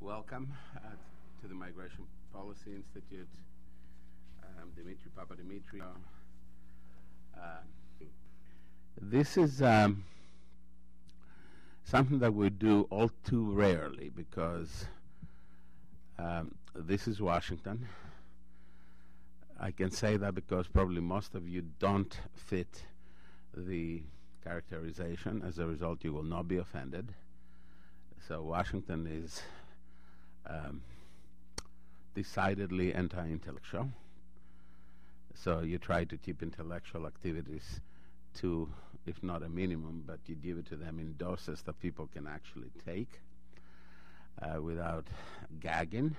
Welcome to the Migration Policy Institute. Dimitri Papadimitriou. This is something that we do all too rarely because this is Washington. I can say that because probably most of you don't fit the characterization. As a result, you will not be offended. So Washington is decidedly anti-intellectual. So you try to keep intellectual activities to, if not a minimum, but you give it to them in doses that people can actually take without gagging.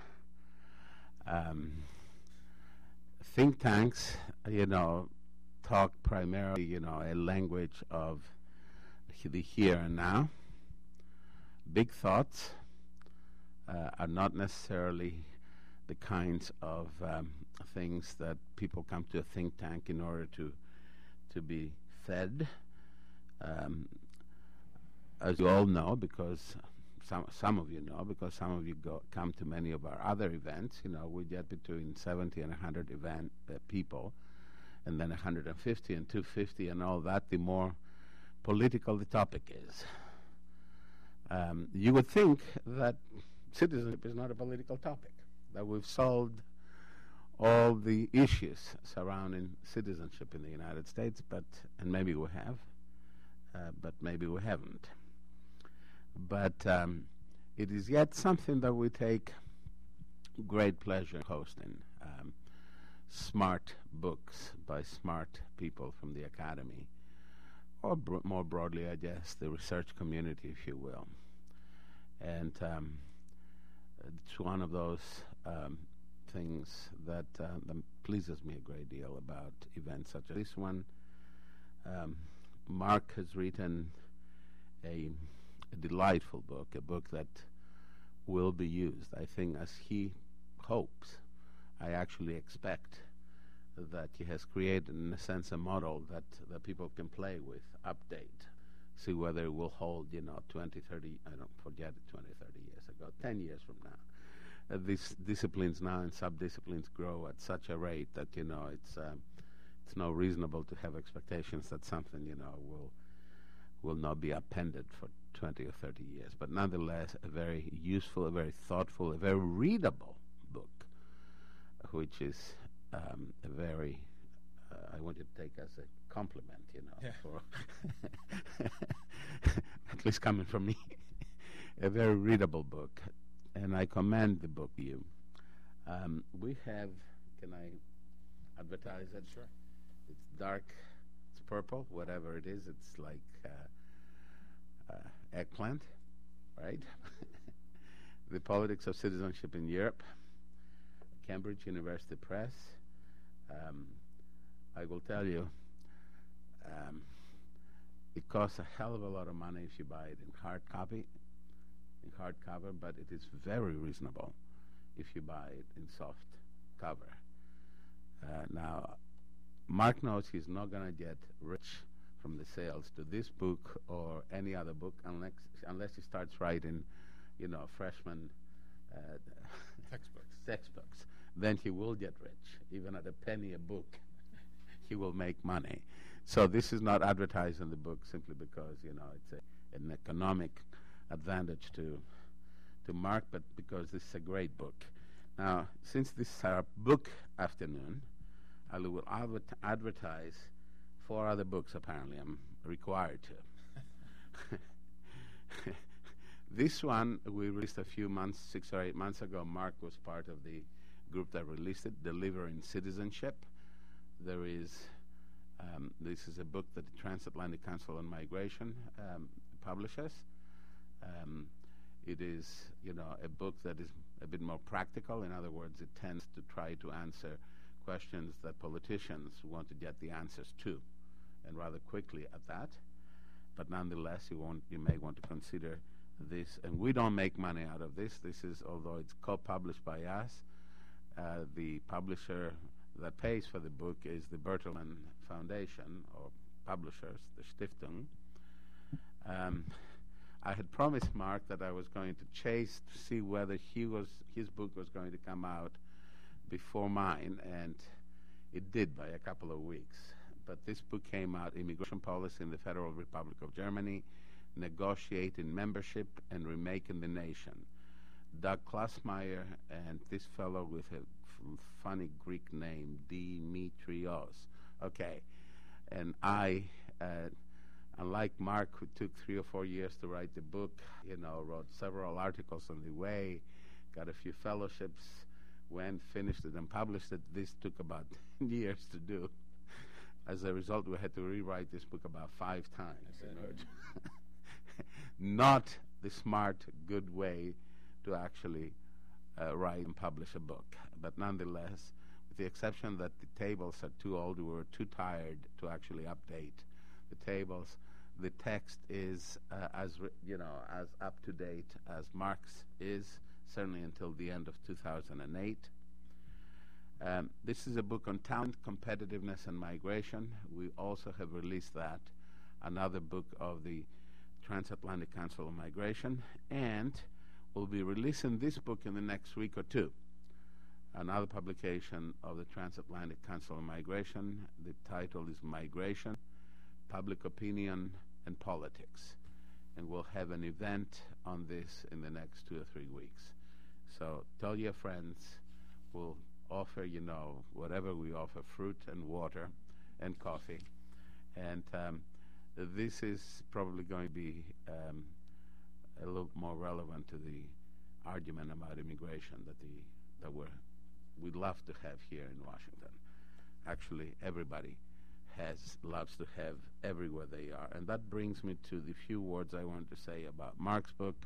Think tanks, talk primarily, a language of the here and now. Big thoughts are not necessarily the kinds of things that people come to a think tank in order to be fed. As you all know, because some of you know, because some of you come to many of our other events, we get between 70 and 100 people, and then 150 and 250 and all that, the more political the topic is. You would think that citizenship is not a political topic, that we've solved all the issues surrounding citizenship in the United States, and maybe we have, but maybe we haven't. But it is yet something that we take great pleasure in hosting. Smart books by smart people from the academy, or more broadly, I guess, the research community, if you will. And it's one of those things that pleases me a great deal about events such as this one. Mark has written a delightful book, a book that will be used, I think, as he hopes. I actually expect that he has created, in a sense, a model that people can play with, update, see whether it will hold, 20, 30, I don't forget it, 20, 30 years ago, 10 years from now. These disciplines now and sub-disciplines grow at such a rate that, it's no reasonable to have expectations that something, will not be appended for 20 or 30 years. But nonetheless, a very useful, a very thoughtful, a very readable book, which is a very, I want you to take as a compliment, for at least coming from me, a very readable book. And I commend the book to you. We have, can I advertise it? Sure. It's dark, it's purple, whatever it is. It's like eggplant, right? The Politics of Citizenship in Europe, Cambridge University Press. I will tell you, it costs a hell of a lot of money if you buy it in hardcover, but it is very reasonable if you buy it in soft cover. Now, Mark knows he's not going to get rich from the sales to this book or any other book unless he starts writing, freshman textbooks. Then he will get rich. Even at a penny a book, he will make money. So this is not advertising the book simply because, it's an economic advantage to Mark, but because this is a great book. Now, since this is our book afternoon, I will advertise 4 other books, apparently. I'm required to. This one we released a few months, 6 or 8 months ago. Mark was part of the group that released it, Delivering Citizenship. There is, this is a book that the Transatlantic Council on Migration publishes. It is, a book that is a bit more practical. In other words, it tends to try to answer questions that politicians want to get the answers to, and rather quickly at that. But nonetheless, you may want to consider this. And we don't make money out of this. This is, although it's co-published by us, the publisher that pays for the book is the Bertelsmann Foundation, or publishers, the Stiftung. I had promised Mark that I was going to chase to see whether his book was going to come out before mine, and it did by a couple of weeks. But this book came out, Immigration Policy in the Federal Republic of Germany, Negotiating Membership and Remaking the Nation. Doug Klassmeyer and this fellow with a funny Greek name, Dimitrios. Okay. And I, unlike Mark, who took 3 or 4 years to write the book, wrote several articles on the way, got a few fellowships, went, finished it, and published it. This took about 10 years to do. As a result, we had to rewrite this book about 5 times. Not the smart, good way to actually write and publish a book. But nonetheless, with the exception that the tables are too old, we were too tired to actually update the tables. The text is as up to date as Mark's is, certainly until the end of 2008. This is a book on talent, competitiveness, and migration. We also have released that, another book of the Transatlantic Council on Migration, and we'll be releasing this book in the next week or two, another publication of the Transatlantic Council on Migration. The title is Migration, Public Opinion, and Politics, and we'll have an event on this in the next 2 or 3 weeks. So tell your friends. We'll offer, whatever we offer, fruit and water and coffee. And this is probably going to be a little more relevant to the argument about immigration that we'd love to have here in Washington. Actually, everybody loves to have everywhere they are. And that brings me to the few words I want to say about Mark's book.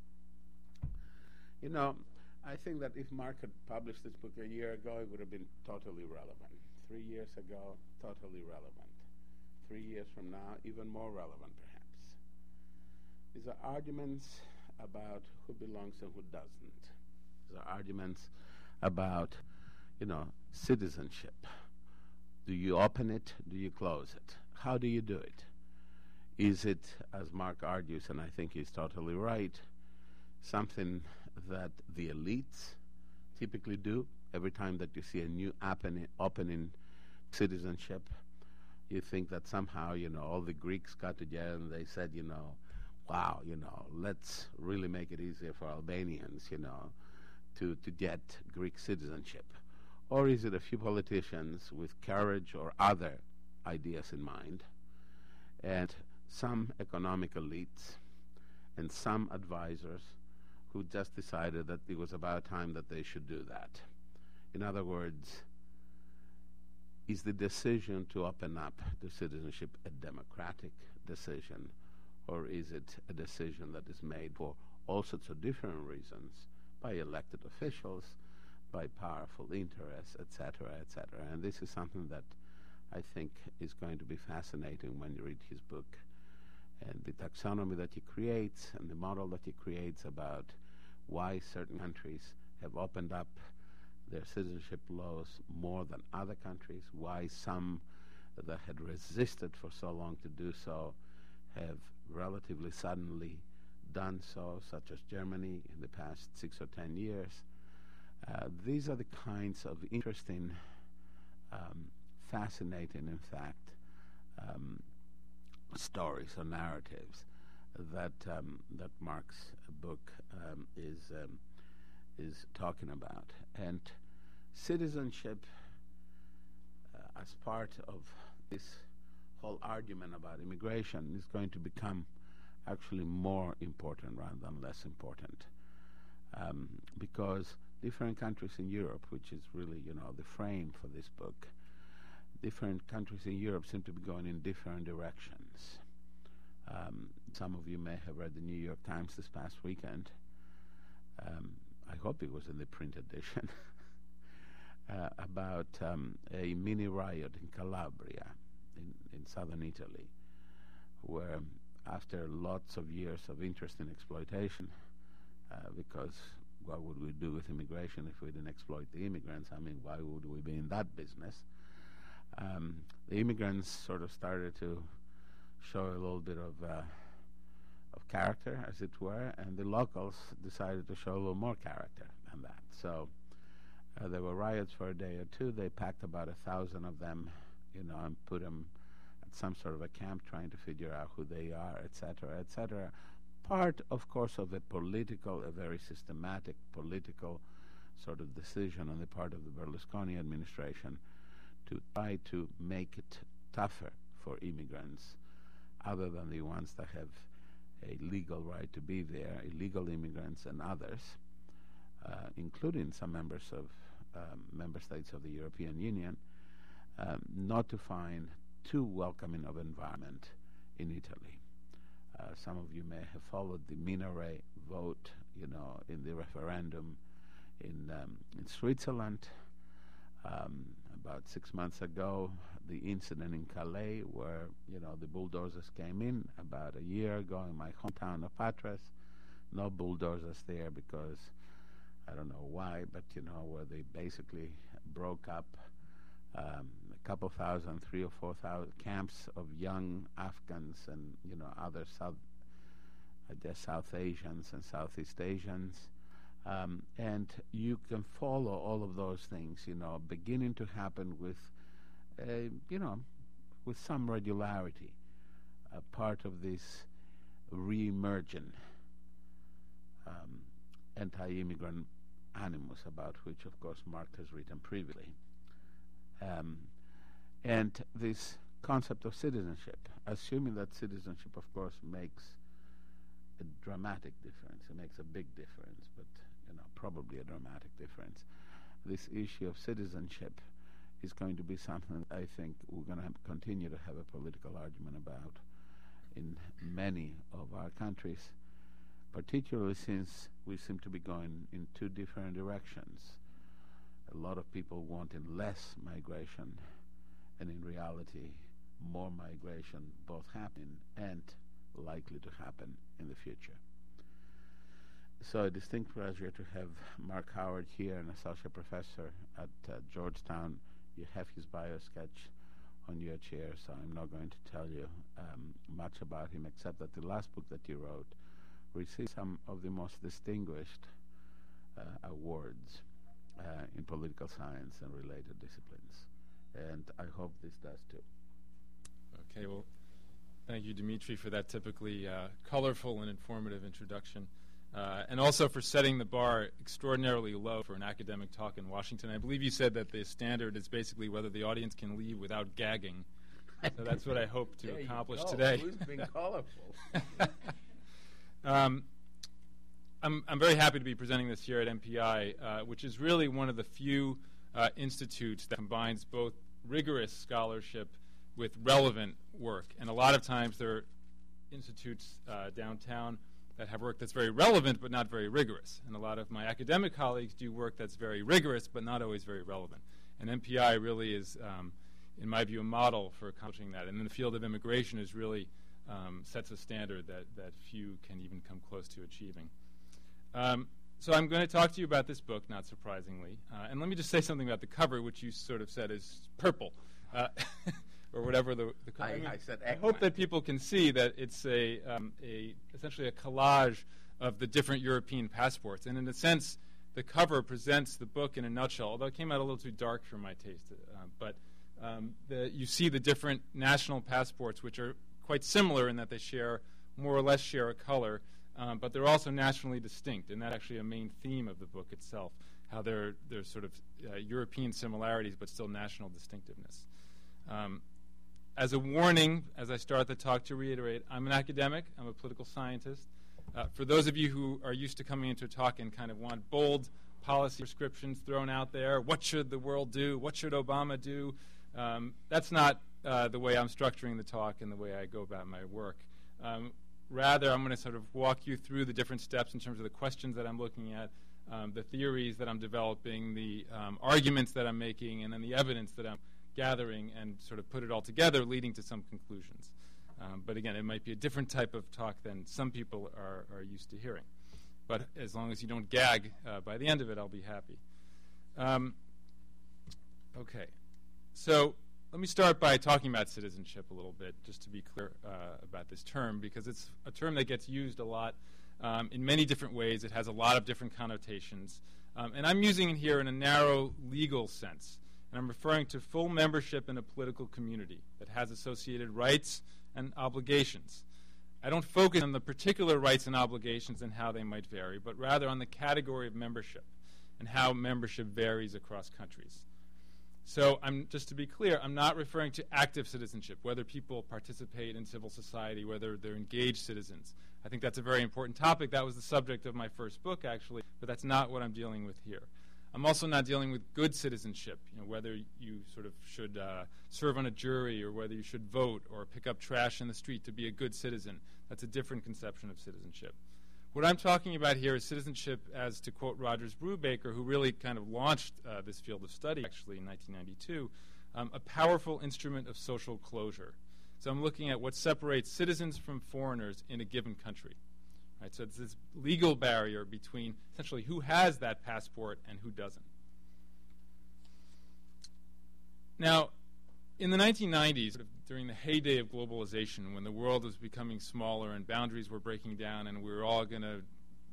I think that if Mark had published this book a year ago, it would have been totally relevant. 3 years ago, totally relevant. 3 years from now, even more relevant, perhaps. These are arguments about who belongs and who doesn't. These are arguments about, citizenship. Do you open it? Do you close it? How do you do it? Is it, as Mark argues, and I think he's totally right, something that the elites typically do every time that you see a new opening citizenship? You think that somehow, all the Greeks got together and they said, wow, let's really make it easier for Albanians, to get Greek citizenship. Or is it a few politicians with courage or other ideas in mind, and some economic elites and some advisors who just decided that it was about time that they should do that? In other words, is the decision to open up to citizenship a democratic decision, or is it a decision that is made for all sorts of different reasons by elected officials, by powerful interests, etc., etc.? And this is something that I think is going to be fascinating when you read his book, and the taxonomy that he creates and the model that he creates about why certain countries have opened up their citizenship laws more than other countries, why some that had resisted for so long to do so have relatively suddenly done so, such as Germany in the past 6 or 10 years. These are the kinds of interesting, fascinating, in fact, stories or narratives that Mark's book is talking about. And citizenship, as part of this whole argument about immigration, is going to become actually more important rather than less important, because different countries in Europe, which is really, the frame for this book, different countries in Europe seem to be going in different directions. Some of you may have read the New York Times this past weekend. I hope it was in the print edition, about a mini riot in Calabria, in southern Italy, where after lots of years of interest in exploitation, because what would we do with immigration if we didn't exploit the immigrants? I mean, why would we be in that business? The immigrants sort of started to show a little bit of of character, as it were, and the locals decided to show a little more character than that. So there were riots for a day or two. They packed about 1,000 of them, and put them at some sort of a camp, trying to figure out who they are, etc., etc. Part, of course, of a very systematic political sort of decision on the part of the Berlusconi administration to try to make it tougher for immigrants, other than the ones that have a legal right to be there, illegal immigrants and others, including some members of member states of the European Union, not to find too welcoming of environment in Italy. Some of you may have followed the Minare vote, in the referendum in Switzerland. About 6 months ago, the incident in Calais where, the bulldozers came in. About a year ago in my hometown of Patras, no bulldozers there because I don't know why, but, where they basically broke up a couple thousand, 3,000 or 4,000 camps of young Afghans and, other South Asians and Southeast Asians. And you can follow all of those things, beginning to happen with, with some regularity, part of this re-emergent anti-immigrant animus, about which, of course, Mark has written previously. And this concept of citizenship, assuming that citizenship, of course, makes a dramatic difference. It makes a big difference, but probably a dramatic difference. This issue of citizenship is going to be something I think we're going to continue to have a political argument about in many of our countries, particularly since we seem to be going in two different directions. A lot of people wanting less migration, and in reality, more migration, both happening and likely to happen in the future. So a distinct pleasure to have Mark Howard here, an associate professor at Georgetown. You have his bio sketch on your chair, so I'm not going to tell you much about him, except that the last book that you wrote received some of the most distinguished awards in political science and related disciplines. And I hope this does too. Okay, well, thank you, Dimitri, for that typically colorful and informative introduction. And also for setting the bar extraordinarily low for an academic talk in Washington. I believe you said that the standard is basically whether the audience can leave without gagging. So that's what I hope to accomplish today. Who's being colorful? I'm very happy to be presenting this here at MPI, which is really one of the few institutes that combines both rigorous scholarship with relevant work. And a lot of times there are institutes downtown that have work that's very relevant but not very rigorous. And a lot of my academic colleagues do work that's very rigorous but not always very relevant. And MPI really is, in my view, a model for accomplishing that. And in the field of immigration is really sets a standard that few can even come close to achieving. So I'm going to talk to you about this book, not surprisingly. And let me just say something about the cover, which you sort of said is purple. Or whatever the I said. I hope that people can see that it's essentially a collage of the different European passports, and in a sense, the cover presents the book in a nutshell. Although it came out a little too dark for my taste, but you see the different national passports, which are quite similar in that they more or less share a color, but they're also nationally distinct, and that's actually a main theme of the book itself. How there's sort of European similarities, but still national distinctiveness. As a warning, as I start the talk, to reiterate, I'm an academic. I'm a political scientist. For those of you who are used to coming into a talk and kind of want bold policy prescriptions thrown out there, what should the world do? What should Obama do? That's not the way I'm structuring the talk and the way I go about my work. Rather, I'm going to sort of walk you through the different steps in terms of the questions that I'm looking at, the theories that I'm developing, the arguments that I'm making, and then the evidence that I'm gathering, and sort of put it all together, leading to some conclusions. But again, it might be a different type of talk than some people are used to hearing. But as long as you don't gag by the end of it, I'll be happy. Okay. So let me start by talking about citizenship a little bit, just to be clear about this term, because it's a term that gets used a lot in many different ways. It has a lot of different connotations. And I'm using it here in a narrow legal sense. And I'm referring to full membership in a political community that has associated rights and obligations. I don't focus on the particular rights and obligations and how they might vary, but rather on the category of membership and how membership varies across countries. So just to be clear, I'm not referring to active citizenship, whether people participate in civil society, whether they're engaged citizens. I think that's a very important topic. That was the subject of my first book, actually, but that's not what I'm dealing with here. I'm also not dealing with good citizenship, whether you sort of should serve on a jury or whether you should vote or pick up trash in the street to be a good citizen. That's a different conception of citizenship. What I'm talking about here is citizenship, as to quote Rogers Brubaker, who really kind of launched this field of study actually in 1992, a powerful instrument of social closure. So I'm looking at what separates citizens from foreigners in a given country. Right, so it's this legal barrier between essentially who has that passport and who doesn't. Now, in the 1990s, during the heyday of globalization, when the world was becoming smaller and boundaries were breaking down and we were all going to,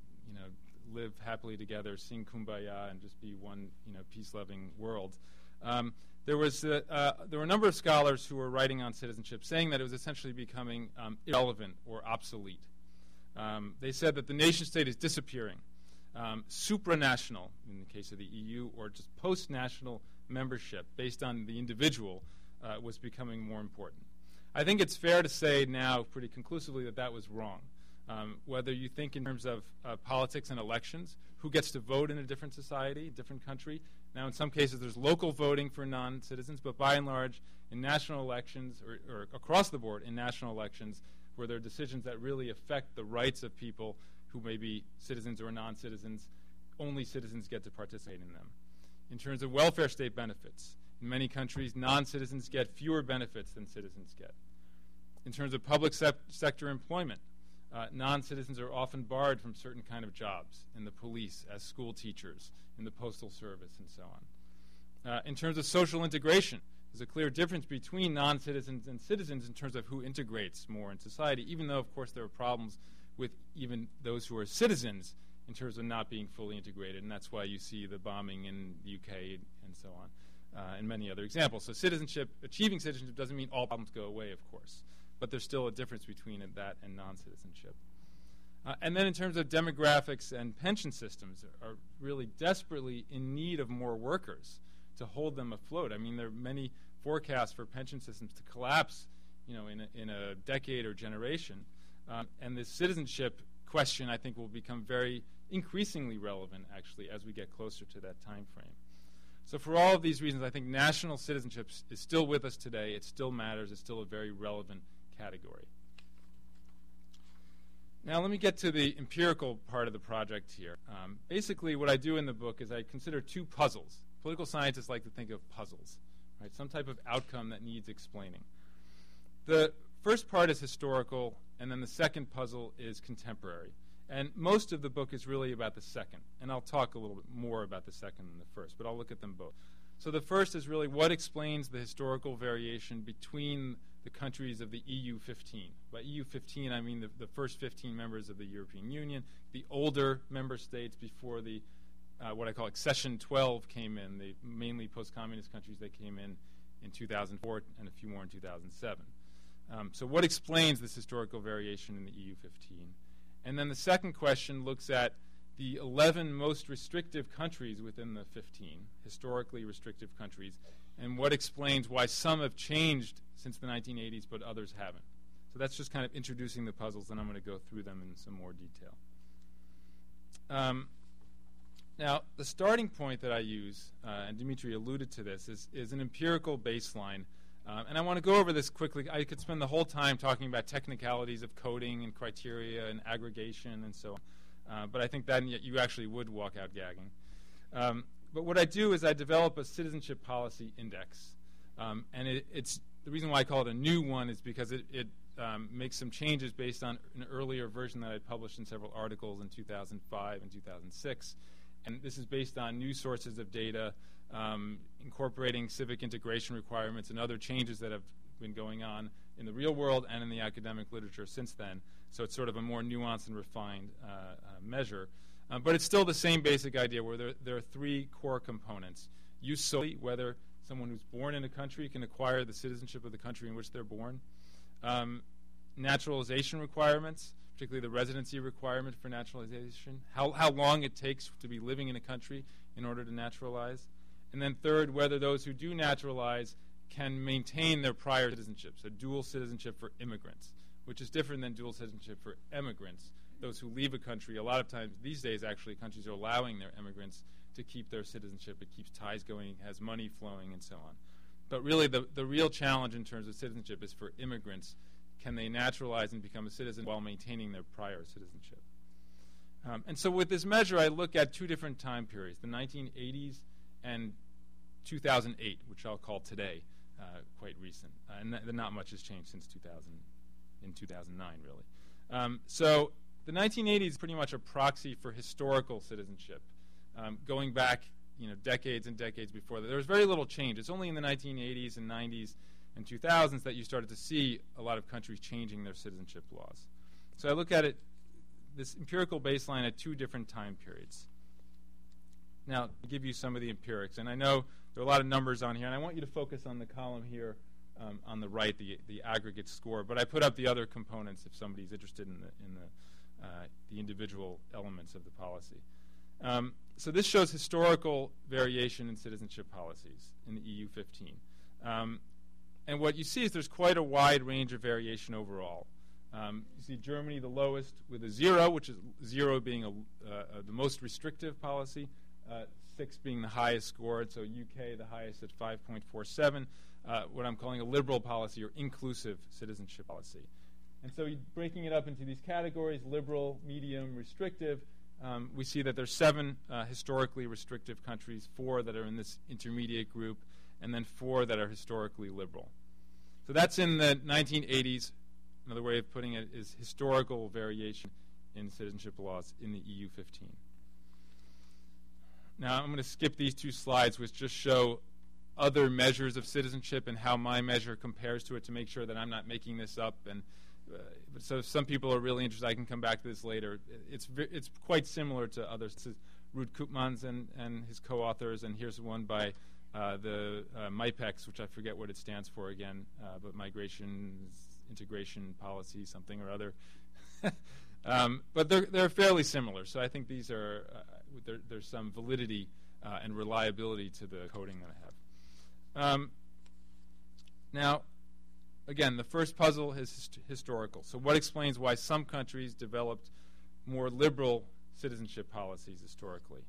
live happily together, sing kumbaya, and just be one, peace-loving world, there were a number of scholars who were writing on citizenship saying that it was essentially becoming irrelevant or obsolete. They said that the nation-state is disappearing. Supranational, in the case of the EU, or just post-national membership based on the individual was becoming more important. I think it's fair to say now pretty conclusively that that was wrong. Whether you think in terms of politics and elections, who gets to vote in a different society, different country. Now, in some cases, there's local voting for non-citizens, but by and large, in national elections, or across the board in national elections, where there are decisions that really affect the rights of people who may be citizens or non-citizens, only citizens get to participate in them. In terms of welfare state benefits, in many countries, non-citizens get fewer benefits than citizens get. In terms of public sector employment, non-citizens are often barred from certain kind of jobs, in the police, as school teachers, in the postal service, and so on. In terms of social integration, there's a clear difference between non-citizens and citizens in terms of who integrates more in society, even though, of course, there are problems with even those who are citizens in terms of not being fully integrated, and that's why you see the bombing in the UK and so on, and many other examples. So achieving citizenship doesn't mean all problems go away, of course, but there's still a difference between that and non-citizenship. And then in terms of demographics and pension systems are really desperately in need of more workers to hold them afloat. I mean, there are many forecasts for pension systems to collapse, in a decade or generation. And this citizenship question, I think, will become very increasingly relevant, actually, as we get closer to that time frame. So for all of these reasons, I think national citizenship is still with us today. It still matters. It's still a very relevant category. Now let me get to the empirical part of the project here. Basically, what I do in the book is I consider two puzzles. Political scientists like to think of puzzles, right? Some type of outcome that needs explaining. The first part is historical, and then the second puzzle is contemporary. And most of the book is really about the second, and I'll talk a little bit more about the second than the first, but I'll look at them both. So the first is really what explains the historical variation between the countries of the EU 15. By EU 15, I mean the first 15 members of the European Union, the older member states before the what I call accession 12 came in, the mainly post-communist countries that came in 2004 and a few more in 2007. So what explains this historical variation in the EU 15? And then the second question looks at the 11 most restrictive countries within the 15, historically restrictive countries, and what explains why some have changed since the 1980s but others haven't. So that's just kind of introducing the puzzles, and I'm going to go through them in some more detail. Now, the starting point that I use, and Dimitri alluded to this, is an empirical baseline. And I want to go over this quickly. I could spend the whole time talking about technicalities of coding and criteria and aggregation and so on. But I think that you actually would walk out gagging. But what I do is I develop a citizenship policy index. And it's the reason why I call it a new one is because it makes some changes based on an earlier version that I published in several articles in 2005 and 2006. And this is based on new sources of data, incorporating civic integration requirements and other changes that have been going on in the real world and in the academic literature since then. So it's sort of a more nuanced and refined measure. But it's still the same basic idea where there are three core components. Jus soli, whether someone who's born in a country can acquire the citizenship of the country in which they're born. Naturalization requirements, particularly the residency requirement for naturalization, how long it takes to be living in a country in order to naturalize. And then third, whether those who do naturalize can maintain their prior citizenship, so dual citizenship for immigrants, which is different than dual citizenship for emigrants, those who leave a country. A lot of times these days, actually, countries are allowing their immigrants to keep their citizenship. It keeps ties going, has money flowing, and so on. But really, the real challenge in terms of citizenship is for immigrants. Can they naturalize and become a citizen while maintaining their prior citizenship? And so with this measure, I look at two different time periods, the 1980s and 2008, which I'll call today, quite recent. And not much has changed since 2009, really. So the 1980s is pretty much a proxy for historical citizenship, going back decades and decades before that. There was very little change. It's only in the 1980s and 90s and 2000s that you started to see a lot of countries changing their citizenship laws. So I look at it, this empirical baseline, at two different time periods. Now, to give you some of the empirics, and I know there are a lot of numbers on here, and I want you to focus on the column here on the right, the aggregate score, but I put up the other components if somebody's interested in the individual elements of the policy. So this shows historical variation in citizenship policies in the EU 15. And what you see is there's quite a wide range of variation overall. You see Germany the lowest with a 0, which is 0 being the most restrictive policy, 6 being the highest scored, so UK the highest at 5.47, what I'm calling a liberal policy or inclusive citizenship policy. And so breaking it up into these categories, liberal, medium, restrictive, we see that there's 7 historically restrictive countries, 4 that are in this intermediate group, and then 4 that are historically liberal. So that's in the 1980s. Another way of putting it is historical variation in citizenship laws in the EU 15. Now I'm going to skip these two slides, which just show other measures of citizenship and how my measure compares to it to make sure that I'm not making this up. And so if some people are really interested, I can come back to this later. It's quite similar to others. This is Ruud Koopmans and his co-authors, and here's one by the MIPEX, which I forget what it stands for again, but Migration Integration Policy, something or other. But they're fairly similar, so I think these are there's some validity and reliability to the coding that I have. Now, again, the first puzzle is historical. So what explains why some countries developed more liberal citizenship policies historically?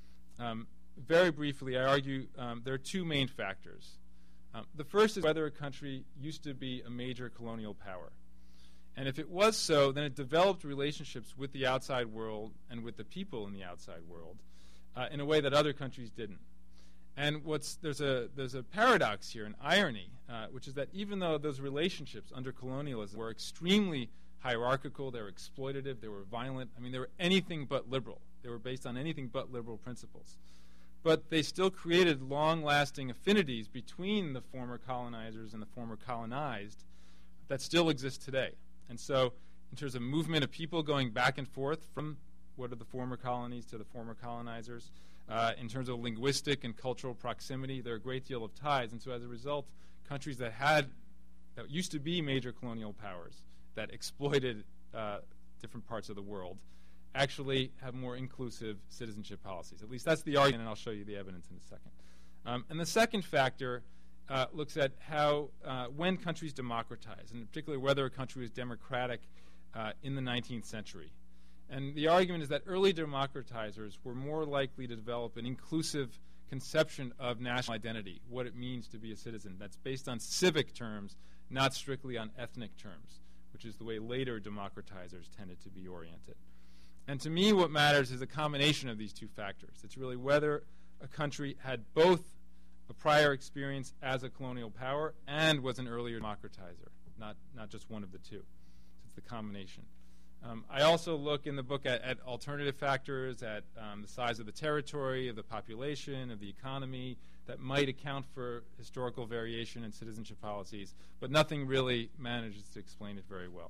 Very briefly, I argue there are two main factors. The first is whether a country used to be a major colonial power. And if it was so, then it developed relationships with the outside world and with the people in the outside world in a way that other countries didn't. And there's a paradox here, an irony, which is that even though those relationships under colonialism were extremely hierarchical, they were exploitative, they were violent, they were anything but liberal. They were based on anything but liberal principles. But they still created long-lasting affinities between the former colonizers and the former colonized that still exist today. And so in terms of movement of people going back and forth from what are the former colonies to the former colonizers, in terms of linguistic and cultural proximity, there are a great deal of ties. And so as a result, countries that used to be major colonial powers that exploited different parts of the world actually have more inclusive citizenship policies. At least that's the argument, and I'll show you the evidence in a second. And the second factor looks at how when countries democratize, and particularly whether a country was democratic in the 19th century. And the argument is that early democratizers were more likely to develop an inclusive conception of national identity, what it means to be a citizen. That's based on civic terms, not strictly on ethnic terms, which is the way later democratizers tended to be oriented. And to me, what matters is a combination of these two factors. It's really whether a country had both a prior experience as a colonial power and was an earlier democratizer, not just one of the two. So it's the combination. I also look in the book at alternative factors, at the size of the territory, of the population, of the economy, that might account for historical variation in citizenship policies, but nothing really manages to explain it very well.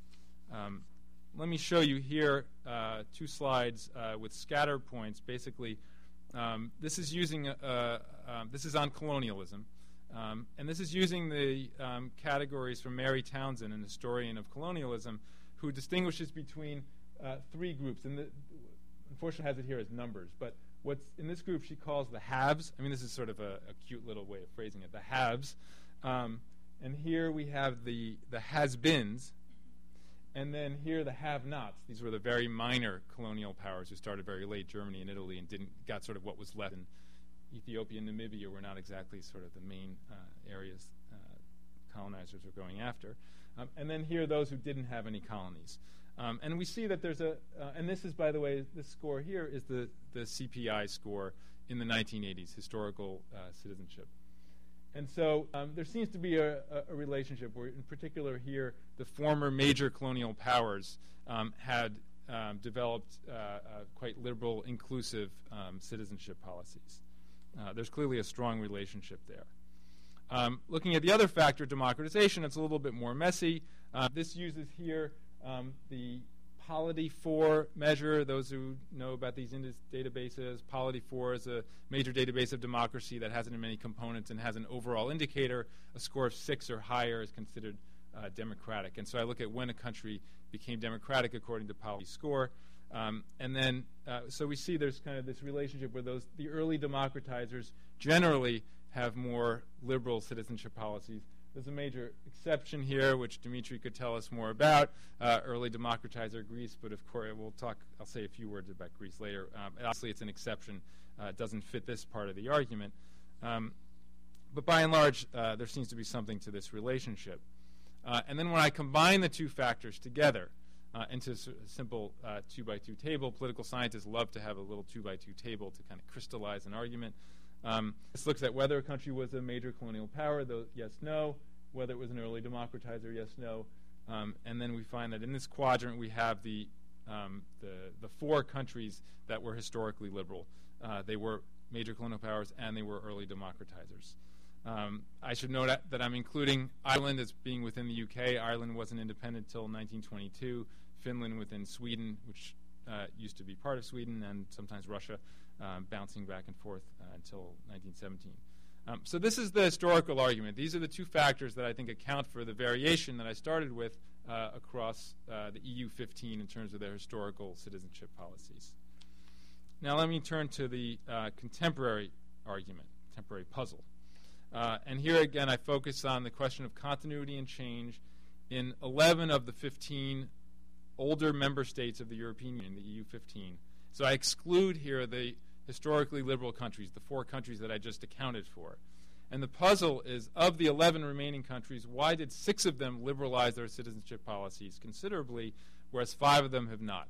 Let me show you here 2 slides with scatter points. Basically, this is using this is on colonialism, and this is using the categories from Mary Townsend, an historian of colonialism, who distinguishes between 3 groups. And unfortunately has it here as numbers, but what's in this group she calls the haves. I mean, this is sort of a cute little way of phrasing it, the haves. And here we have the has-beens, and then here the have-nots. These were the very minor colonial powers who started very late, Germany and Italy, and got sort of what was left. In Ethiopia and Namibia were not exactly sort of the main areas colonizers were going after. And then here, those who didn't have any colonies. And we see that there's and this is, by the way, this score here is the CPI score in the 1980s, historical citizenship. And so there seems to be a relationship where, in particular here, the former major colonial powers had developed quite liberal, inclusive citizenship policies. There's clearly a strong relationship there. Looking at the other factor, democratization, it's a little bit more messy. This uses here the Polity 4 measure. Those who know about these databases, Polity 4 is a major database of democracy that has many components and has an overall indicator. A score of 6 or higher is considered democratic. And so I look at when a country became democratic according to Polity score. And then, so we see there's kind of this relationship where the early democratizers generally have more liberal citizenship policies. There's a major exception here, which Dimitri could tell us more about, early democratizer Greece, but of course I'll say a few words about Greece later. Obviously it's an exception. It doesn't fit this part of the argument. But by and large, there seems to be something to this relationship. And then when I combine the 2 factors together into a simple 2x2 table, political scientists love to have a little 2x2 table to kind of crystallize an argument. This looks at whether a country was a major colonial power, though yes, no, whether it was an early democratizer, yes, no, and then we find that in this quadrant we have the 4 countries that were historically liberal. They were major colonial powers and they were early democratizers. I should note that I'm including Ireland as being within the UK. Ireland wasn't independent until 1922. Finland within Sweden, which used to be part of Sweden, and sometimes Russia, bouncing back and forth until 1917. So this is the historical argument. These are the 2 factors that I think account for the variation that I started with across the EU 15 in terms of their historical citizenship policies. Now let me turn to the contemporary argument, contemporary puzzle. And here again I focus on the question of continuity and change in 11 of the 15 older member states of the European Union, the EU 15. So I exclude here the historically liberal countries, the 4 countries that I just accounted for. And the puzzle is, of the 11 remaining countries, why did 6 of them liberalize their citizenship policies considerably, whereas 5 of them have not?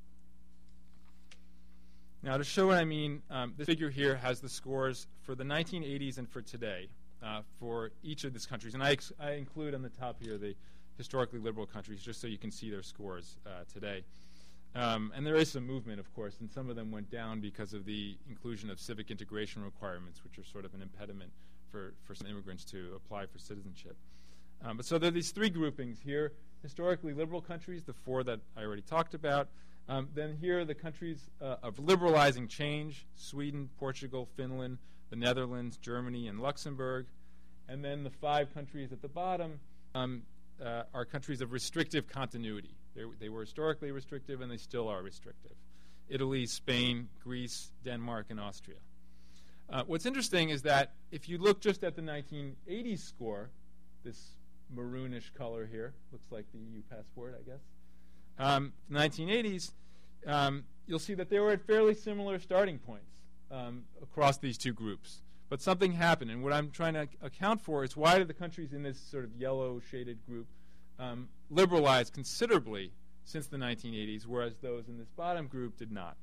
Now, to show what I mean, this figure here has the scores for the 1980s and for today for each of these countries. And I include on the top here the historically liberal countries, just so you can see their scores today. And there is some movement, of course, and some of them went down because of the inclusion of civic integration requirements, which are sort of an impediment for some immigrants to apply for citizenship. But so there are these 3 groupings here: historically liberal countries, the 4 that I already talked about. Then here are the countries of liberalizing change: Sweden, Portugal, Finland, the Netherlands, Germany, and Luxembourg. And then the 5 countries at the bottom are countries of restrictive continuity. They were historically restrictive, and they still are restrictive: Italy, Spain, Greece, Denmark, and Austria. What's interesting is that if you look just at the 1980s score, this maroonish color here, looks like the EU passport, I guess, 1980s, you'll see that they were at fairly similar starting points across these 2 groups. But something happened, and what I'm trying to account for is why did the countries in this sort of yellow-shaded group liberalize considerably since the 1980s, whereas those in this bottom group did not.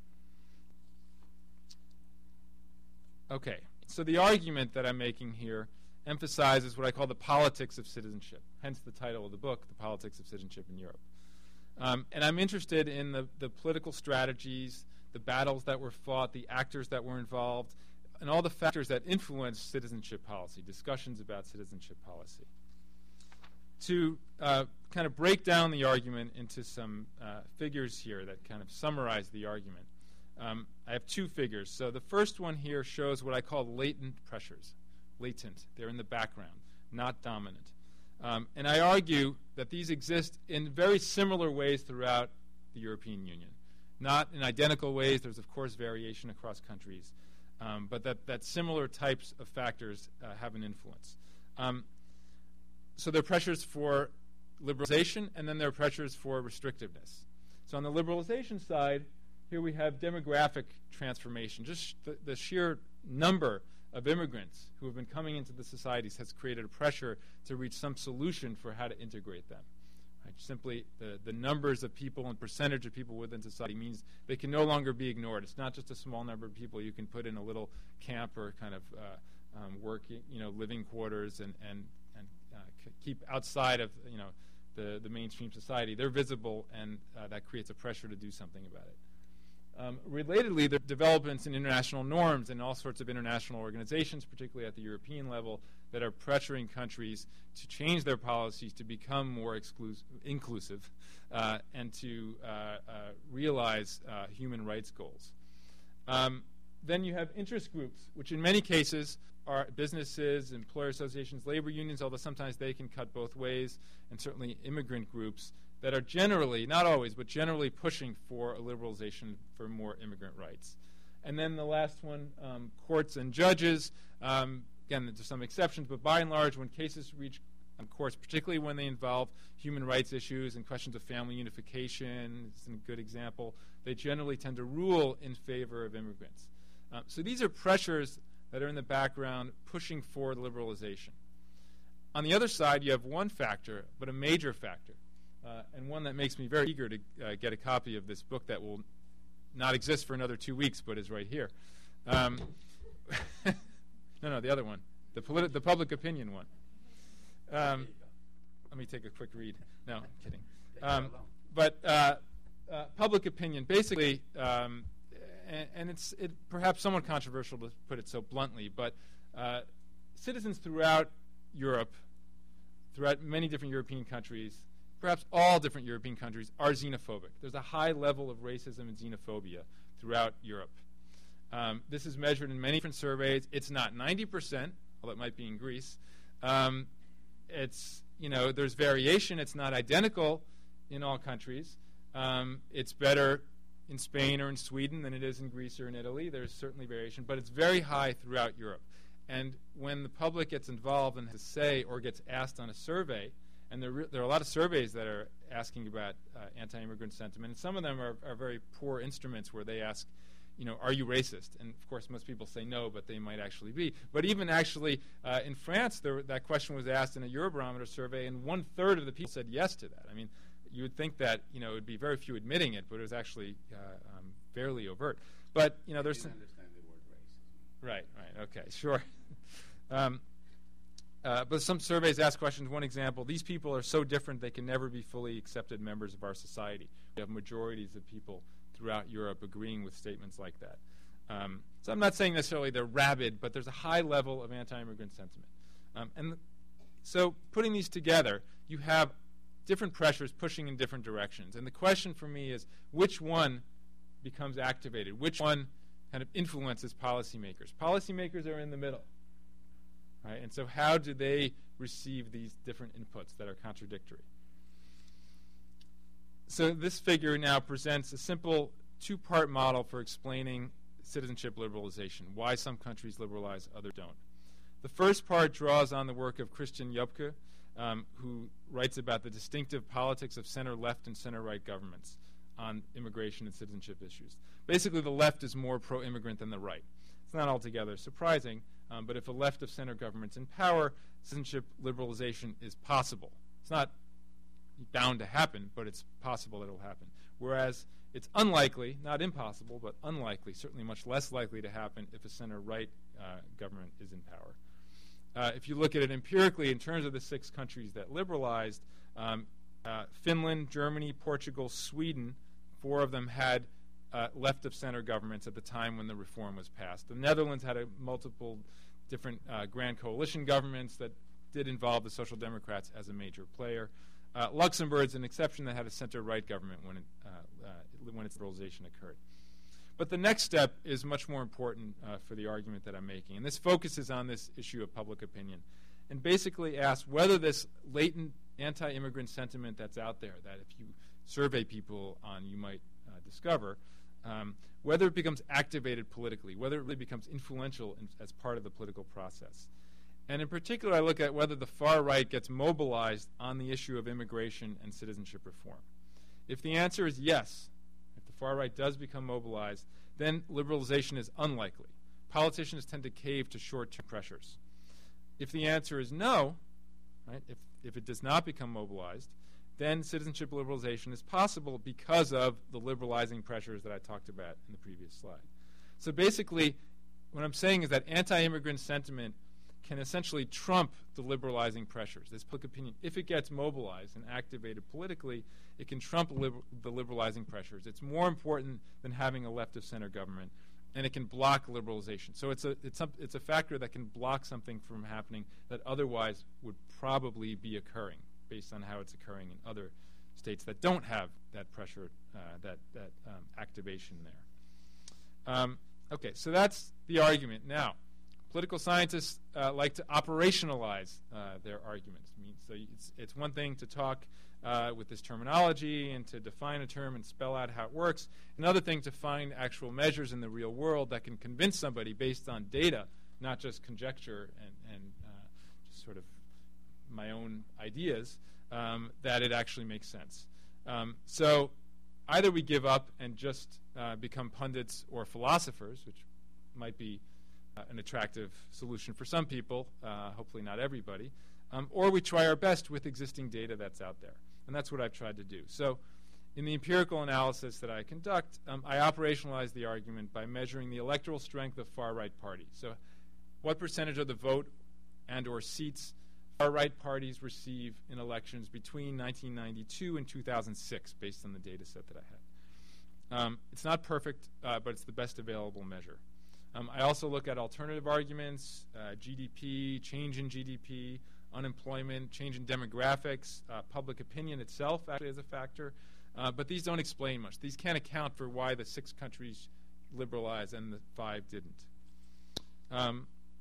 Okay, so the argument that I'm making here emphasizes what I call the politics of citizenship, hence the title of the book, The Politics of Citizenship in Europe. And I'm interested in the political strategies, the battles that were fought, the actors that were involved, and all the factors that influence citizenship policy, discussions about citizenship policy. To kind of break down the argument into some figures here that kind of summarize the argument, I have two figures. So the first one here shows what I call latent pressures. Latent. They're in the background, not dominant. And I argue that these exist in very similar ways throughout the European Union. Not in identical ways. There's, of course, variation across countries. But that similar types of factors have an influence. So there are pressures for liberalization, and then there are pressures for restrictiveness. So on the liberalization side, here we have demographic transformation. Just the sheer number of immigrants who have been coming into the societies has created a pressure to reach some solution for how to integrate them. Right? Simply, the numbers of people and percentage of people within society means they can no longer be ignored. It's not just a small number of people you can put in a little camp or kind of working, living quarters and keep outside of the mainstream society. They're visible, and that creates a pressure to do something about it. Relatedly, there are developments in international norms and all sorts of international organizations, particularly at the European level, that are pressuring countries to change their policies to become more inclusive and to realize human rights goals. Then you have interest groups, which in many cases are businesses, employer associations, labor unions, although sometimes they can cut both ways, and certainly immigrant groups that are generally, not always, but generally pushing for a liberalization for more immigrant rights. And then the last one, courts and judges. Again, there's some exceptions, but by and large, when cases reach courts, particularly when they involve human rights issues and questions of family unification, is a good example, they generally tend to rule in favor of immigrants. So these are pressures that are in the background pushing for liberalization. On the other side, you have one factor, but a major factor, and one that makes me very eager to get a copy of this book that will not exist for another 2 weeks, but is right here. No, the other one, the public opinion one. Let me take a quick read. No, I'm kidding. But public opinion, basically, and it's perhaps somewhat controversial to put it so bluntly, but citizens throughout Europe, throughout many different European countries, perhaps all different European countries, are xenophobic. There's a high level of racism and xenophobia throughout Europe. This is measured in many different surveys. It's not 90%, although it might be in Greece. There's variation. It's not identical in all countries. It's better in Spain or in Sweden than it is in Greece or in Italy. There's certainly variation, but it's very high throughout Europe. And when the public gets involved and has to say or gets asked on a survey, and there are a lot of surveys that are asking about anti-immigrant sentiment, and some of them are very poor instruments where they ask, are you racist? And of course, most people say no, but they might actually be. But even actually in France, that question was asked in a Eurobarometer survey, and 1/3 of the people said yes to that. I mean, you would think that it would be very few admitting it, but it was actually fairly overt. But there's some. Understand the word racism. Right. Okay. Sure. But some surveys ask questions. One example: these people are so different they can never be fully accepted members of our society. We have majorities of people throughout Europe agreeing with statements like that. So I'm not saying necessarily they're rabid, but there's a high level of anti-immigrant sentiment. So putting these together, you have different pressures pushing in different directions. And the question for me is, which one becomes activated? Which one kind of influences policymakers? Policymakers are in the middle. Right? And so how do they receive these different inputs that are contradictory? So this figure now presents a simple two-part model for explaining citizenship liberalization, why some countries liberalize, others don't. The first part draws on the work of Christian Jobke, who writes about the distinctive politics of center-left and center-right governments on immigration and citizenship issues. Basically, the left is more pro-immigrant than the right. It's not altogether surprising, but if a left-of-center government's in power, citizenship liberalization is possible. It's not bound to happen, but it's possible that it will happen. Whereas it's unlikely, not impossible, but unlikely, certainly much less likely to happen if a center-right government is in power. If you look at it empirically in terms of the 6 countries that liberalized, Finland, Germany, Portugal, Sweden, 4 of them had left-of-center governments at the time when the reform was passed. The Netherlands had multiple different grand coalition governments that did involve the Social Democrats as a major player. Luxembourg's an exception that had a center-right government when its liberalization occurred. But the next step is much more important for the argument that I'm making, and this focuses on this issue of public opinion and basically asks whether this latent anti-immigrant sentiment that's out there, that if you survey people on, you might discover, whether it becomes activated politically, whether it really becomes influential as part of the political process. And in particular, I look at whether the far right gets mobilized on the issue of immigration and citizenship reform. If the answer is yes, if the far right does become mobilized, then liberalization is unlikely. Politicians tend to cave to short-term pressures. If the answer is no, right, if it does not become mobilized, then citizenship liberalization is possible because of the liberalizing pressures that I talked about in the previous slide. So basically, what I'm saying is that anti-immigrant sentiment can essentially trump the liberalizing pressures. This public opinion, if it gets mobilized and activated politically, it can trump the liberalizing pressures. It's more important than having a left-of-center government, and it can block liberalization. So it's a factor that can block something from happening that otherwise would probably be occurring, based on how it's occurring in other states that don't have that pressure, that activation there. Okay, so that's the argument. Now, political scientists like to operationalize their arguments. So it's one thing to talk with this terminology and to define a term and spell out how it works. Another thing to find actual measures in the real world that can convince somebody based on data, not just conjecture and just sort of my own ideas, that it actually makes sense. So either we give up and just become pundits or philosophers, which might be an attractive solution for some people, hopefully not everybody, or we try our best with existing data that's out there. And that's what I've tried to do. So in the empirical analysis that I conduct, I operationalize the argument by measuring the electoral strength of far-right parties. So what percentage of the vote and or seats far-right parties receive in elections between 1992 and 2006, based on the data set that I had. It's not perfect, but it's the best available measure. I also look at alternative arguments, GDP, change in GDP, unemployment, change in demographics, public opinion itself actually is a factor, but these don't explain much. These can't account for why the 6 countries liberalized and the 5 didn't.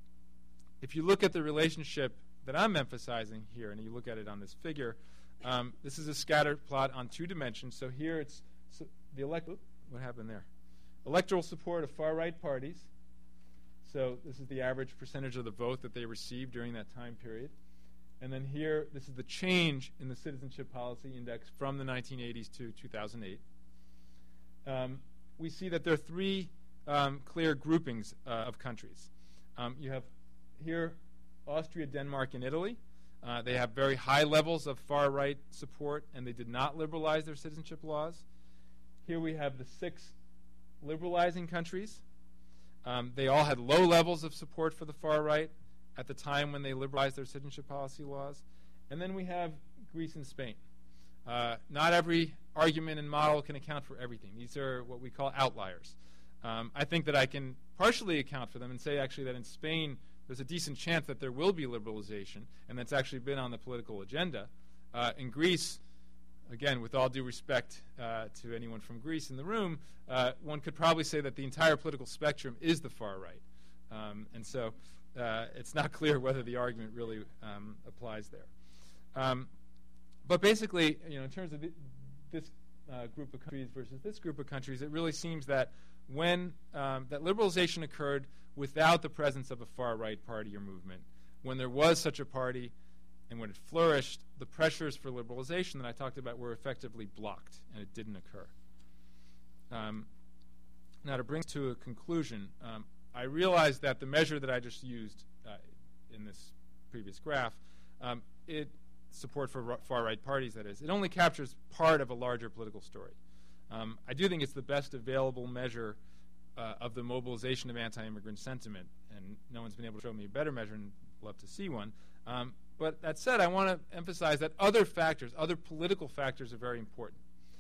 If you look at the relationship that I'm emphasizing here, and you look at it on this figure, this is a scatter plot on 2 dimensions. So here it's what happened there? Electoral support of far-right parties. So this is the average percentage of the vote that they received during that time period. And then here, this is the change in the Citizenship Policy Index from the 1980s to 2008. We see that there are 3 clear groupings of countries. You have here Austria, Denmark, and Italy. They have very high levels of far-right support, and they did not liberalize their citizenship laws. Here we have the 6 liberalizing countries. They all had low levels of support for the far right at the time when they liberalized their citizenship policy laws. And then we have Greece and Spain. Not every argument and model can account for everything. These are what we call outliers. I think that I can partially account for them and say actually that in Spain there's a decent chance that there will be liberalization, and that's actually been on the political agenda. In Greece, again, with all due respect to anyone from Greece in the room, one could probably say that the entire political spectrum is the far right. And so it's not clear whether the argument really applies there. But basically, in terms of this group of countries versus this group of countries, it really seems that when that liberalization occurred without the presence of a far-right party or movement, when there was such a party and when it flourished, the pressures for liberalization that I talked about were effectively blocked, and it didn't occur. Now, to bring to a conclusion, I realized that the measure that I just used in this previous graph, support for far-right parties, that is, it only captures part of a larger political story. I do think it's the best available measure of the mobilization of anti-immigrant sentiment, and no one's been able to show me a better measure, and I'd love to see one. But that said, I want to emphasize that other factors, other political factors, are very important.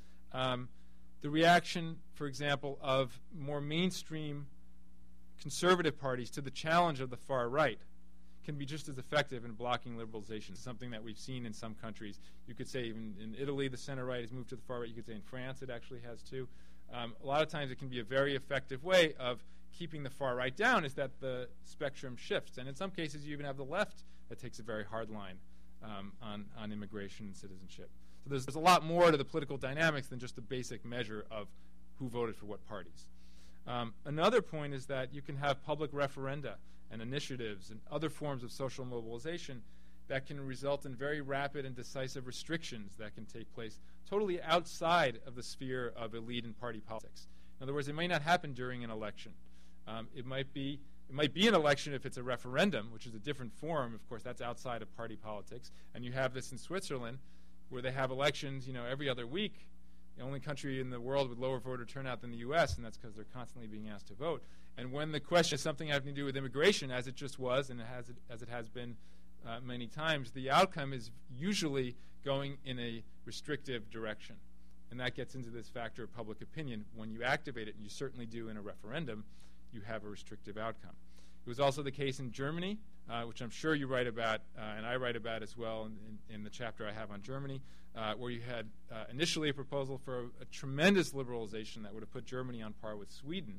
The reaction, for example, of more mainstream conservative parties to the challenge of the far right can be just as effective in blocking liberalization, something that we've seen in some countries. You could say even in Italy, the center right has moved to the far right. You could say in France it actually has too. A lot of times it can be a very effective way of keeping the far right down, is that the spectrum shifts. And in some cases you even have the left that takes a very hard line on immigration and citizenship. So there's a lot more to the political dynamics than just the basic measure of who voted for what parties. Another point is that you can have public referenda and initiatives and other forms of social mobilization that can result in very rapid and decisive restrictions that can take place totally outside of the sphere of elite and party politics. In other words, it may not happen during an election. It might be an election if it's a referendum, which is a different form. Of course, that's outside of party politics. And you have this in Switzerland, where they have elections, every other week. The only country in the world with lower voter turnout than the U.S., and that's because they're constantly being asked to vote. And when the question is something having to do with immigration, as it just was, and as it has been many times, the outcome is usually going in a restrictive direction. And that gets into this factor of public opinion. When you activate it, and you certainly do in a referendum, you have a restrictive outcome. It was also the case in Germany, which I'm sure you write about, and I write about as well in the chapter I have on Germany, where you had initially a proposal for a tremendous liberalization that would have put Germany on par with Sweden,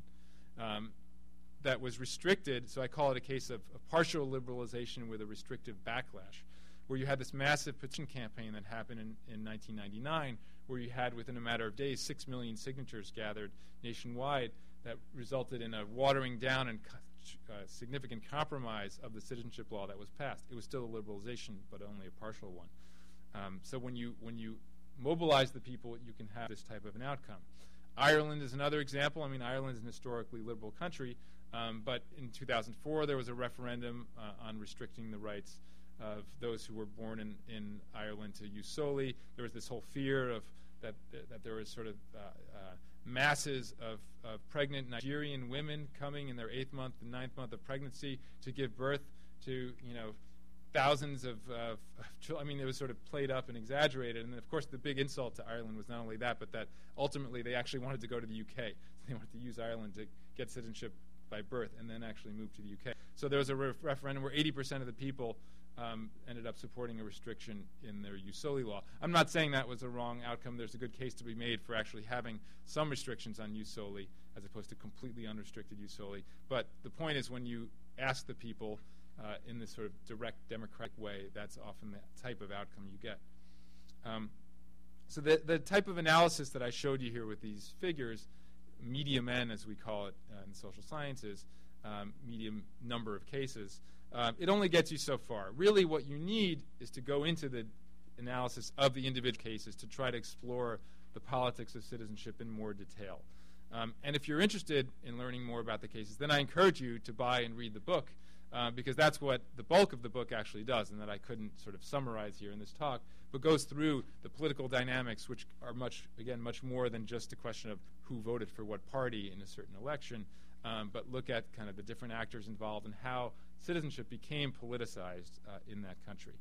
that was restricted. So I call it a case of a partial liberalization with a restrictive backlash, where you had this massive petition campaign that happened in 1999, where you had, within a matter of days, 6 million signatures gathered nationwide that resulted in a watering down and significant compromise of the citizenship law that was passed. It was still a liberalization, but only a partial one. So when you mobilize the people, you can have this type of an outcome. Ireland is another example. I mean, Ireland is an historically liberal country, but in 2004 there was a referendum on restricting the rights of those who were born in Ireland to use solely. There was this whole fear of that there was sort of masses of pregnant Nigerian women coming in their 8th month and 9th month of pregnancy to give birth to, thousands of children. I mean, it was sort of played up and exaggerated. And, of course, the big insult to Ireland was not only that, but that ultimately they actually wanted to go to the UK. So they wanted to use Ireland to get citizenship by birth and then actually move to the UK. So there was a referendum where 80% of the people ended up supporting a restriction in their use solely law. I'm not saying that was a wrong outcome. There's a good case to be made for actually having some restrictions on use solely as opposed to completely unrestricted use solely. But the point is, when you ask the people in this sort of direct democratic way, that's often the type of outcome you get. So the type of analysis that I showed you here with these figures, medium N as we call it in social sciences, medium number of cases, it only gets you so far. Really what you need is to go into the analysis of the individual cases to try to explore the politics of citizenship in more detail. And if you're interested in learning more about the cases, then I encourage you to buy and read the book, because that's what the bulk of the book actually does, and that I couldn't sort of summarize here in this talk, but goes through the political dynamics, which are much more than just a question of who voted for what party in a certain election, but look at kind of the different actors involved and how citizenship became politicized in that country.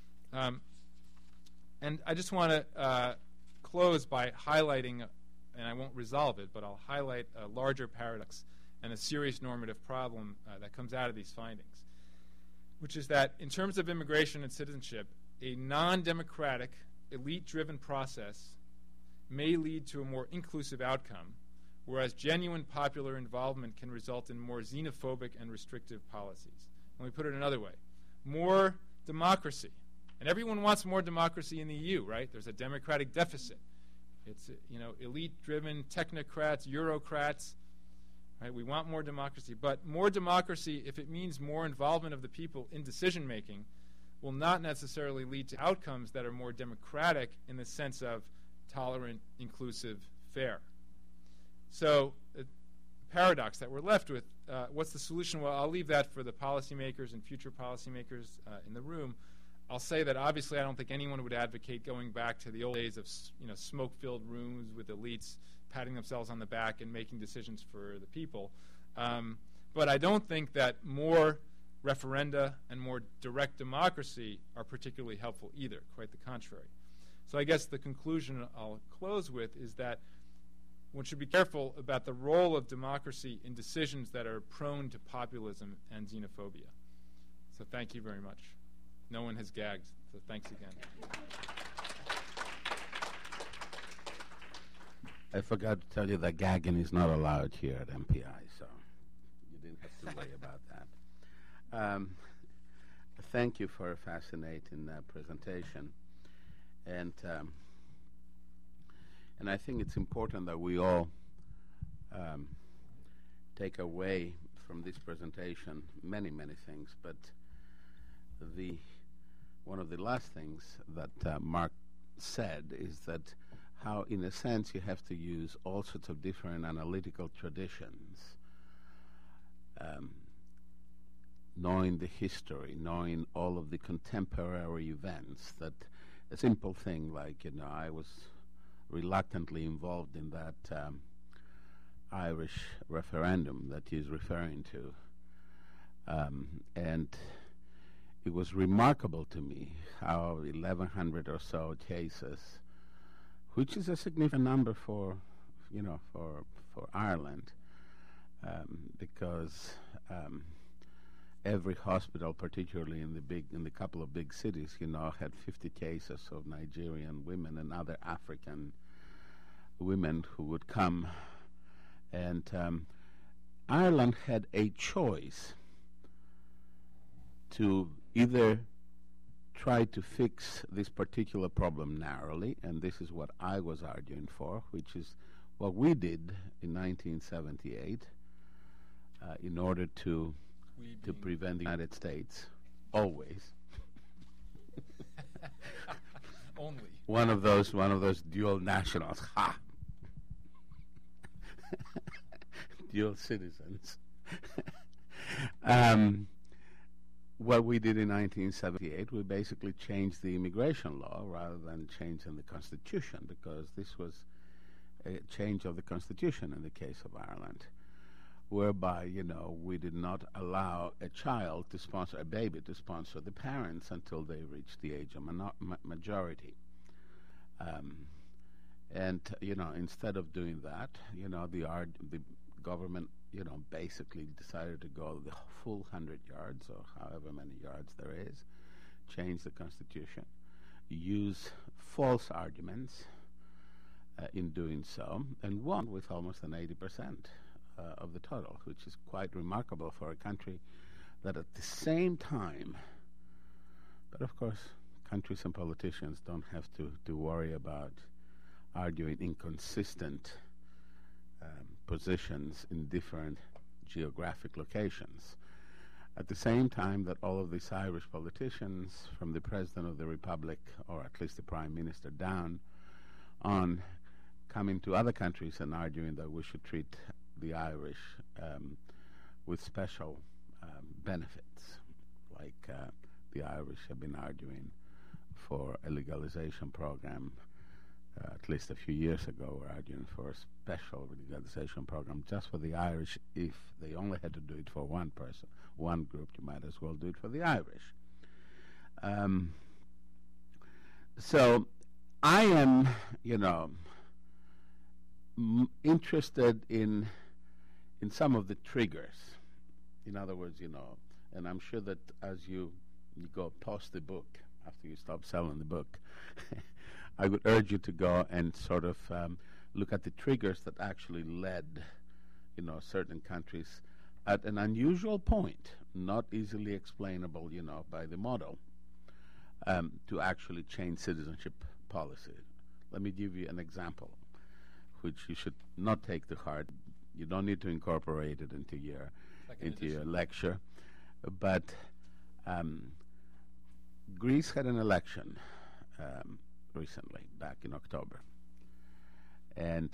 And I just want to close by highlighting, and I won't resolve it, but I'll highlight a larger paradox and a serious normative problem that comes out of these findings, which is that in terms of immigration and citizenship, a non-democratic, elite-driven process may lead to a more inclusive outcome, whereas genuine popular involvement can result in more xenophobic and restrictive policies. Let me put it another way. More democracy. And everyone wants more democracy in the EU, right? There's a democratic deficit. It's, elite-driven technocrats, Eurocrats. Right? We want more democracy. But more democracy, if it means more involvement of the people in decision-making, will not necessarily lead to outcomes that are more democratic in the sense of tolerant, inclusive, fair. So, paradox that we're left with, what's the solution? Well, I'll leave that for the policymakers and future policymakers in the room. I'll say that obviously I don't think anyone would advocate going back to the old days of smoke-filled rooms with elites patting themselves on the back and making decisions for the people. But I don't think that more referenda and more direct democracy are particularly helpful either, quite the contrary. So I guess the conclusion I'll close with is that one should be careful about the role of democracy in decisions that are prone to populism and xenophobia. So thank you very much. No one has gagged, so thanks again. I forgot to tell you that gagging is not allowed here at MPI, so you didn't have to worry about that. Thank you for a fascinating presentation. And I think it's important that we all take away from this presentation many, many things. But one of the last things that Mark said is that how, in a sense, you have to use all sorts of different analytical traditions, knowing the history, knowing all of the contemporary events, that a simple thing like, I was reluctantly involved in that Irish referendum that he's referring to. And it was remarkable to me how 1,100 or so cases, which is a significant number for Ireland, because every hospital, particularly in the couple of big cities, had 50 cases of Nigerian women and other African women who would come. And Ireland had a choice to either try to fix this particular problem narrowly, and this is what I was arguing for, which is what we did in 1978 in order to prevent the United States, always. Only. One of those dual nationals, dual citizens. What we did in 1978, we basically changed the immigration law rather than changing the Constitution, because this was a change of the Constitution in the case of Ireland, whereby, we did not allow a baby to sponsor the parents until they reached the age of majority. And, instead of doing that, the government, basically decided to go the full 100 yards or however many yards there is, change the Constitution, use false arguments in doing so, and won with almost an 80% of the total, which is quite remarkable for a country that at the same time, but of course, countries and politicians don't have to worry about arguing inconsistent positions in different geographic locations. At the same time that all of these Irish politicians, from the President of the Republic, or at least the Prime Minister down, on coming to other countries and arguing that we should treat the Irish with special benefits, like the Irish have been arguing for a legalization program. At least a few years ago, we're arguing for a special legalization program just for the Irish. If they only had to do it for one person, one group, you might as well do it for the Irish. So I am, interested in some of the triggers. In other words, and I'm sure that as you go post the book, after you stop selling the book, I would urge you to go and sort of look at the triggers that actually led, certain countries at an unusual point, not easily explainable, by the model, to actually change citizenship policy. Let me give you an example, which you should not take to heart. You don't need to incorporate it into your lecture, but Greece had an election recently, back in October, and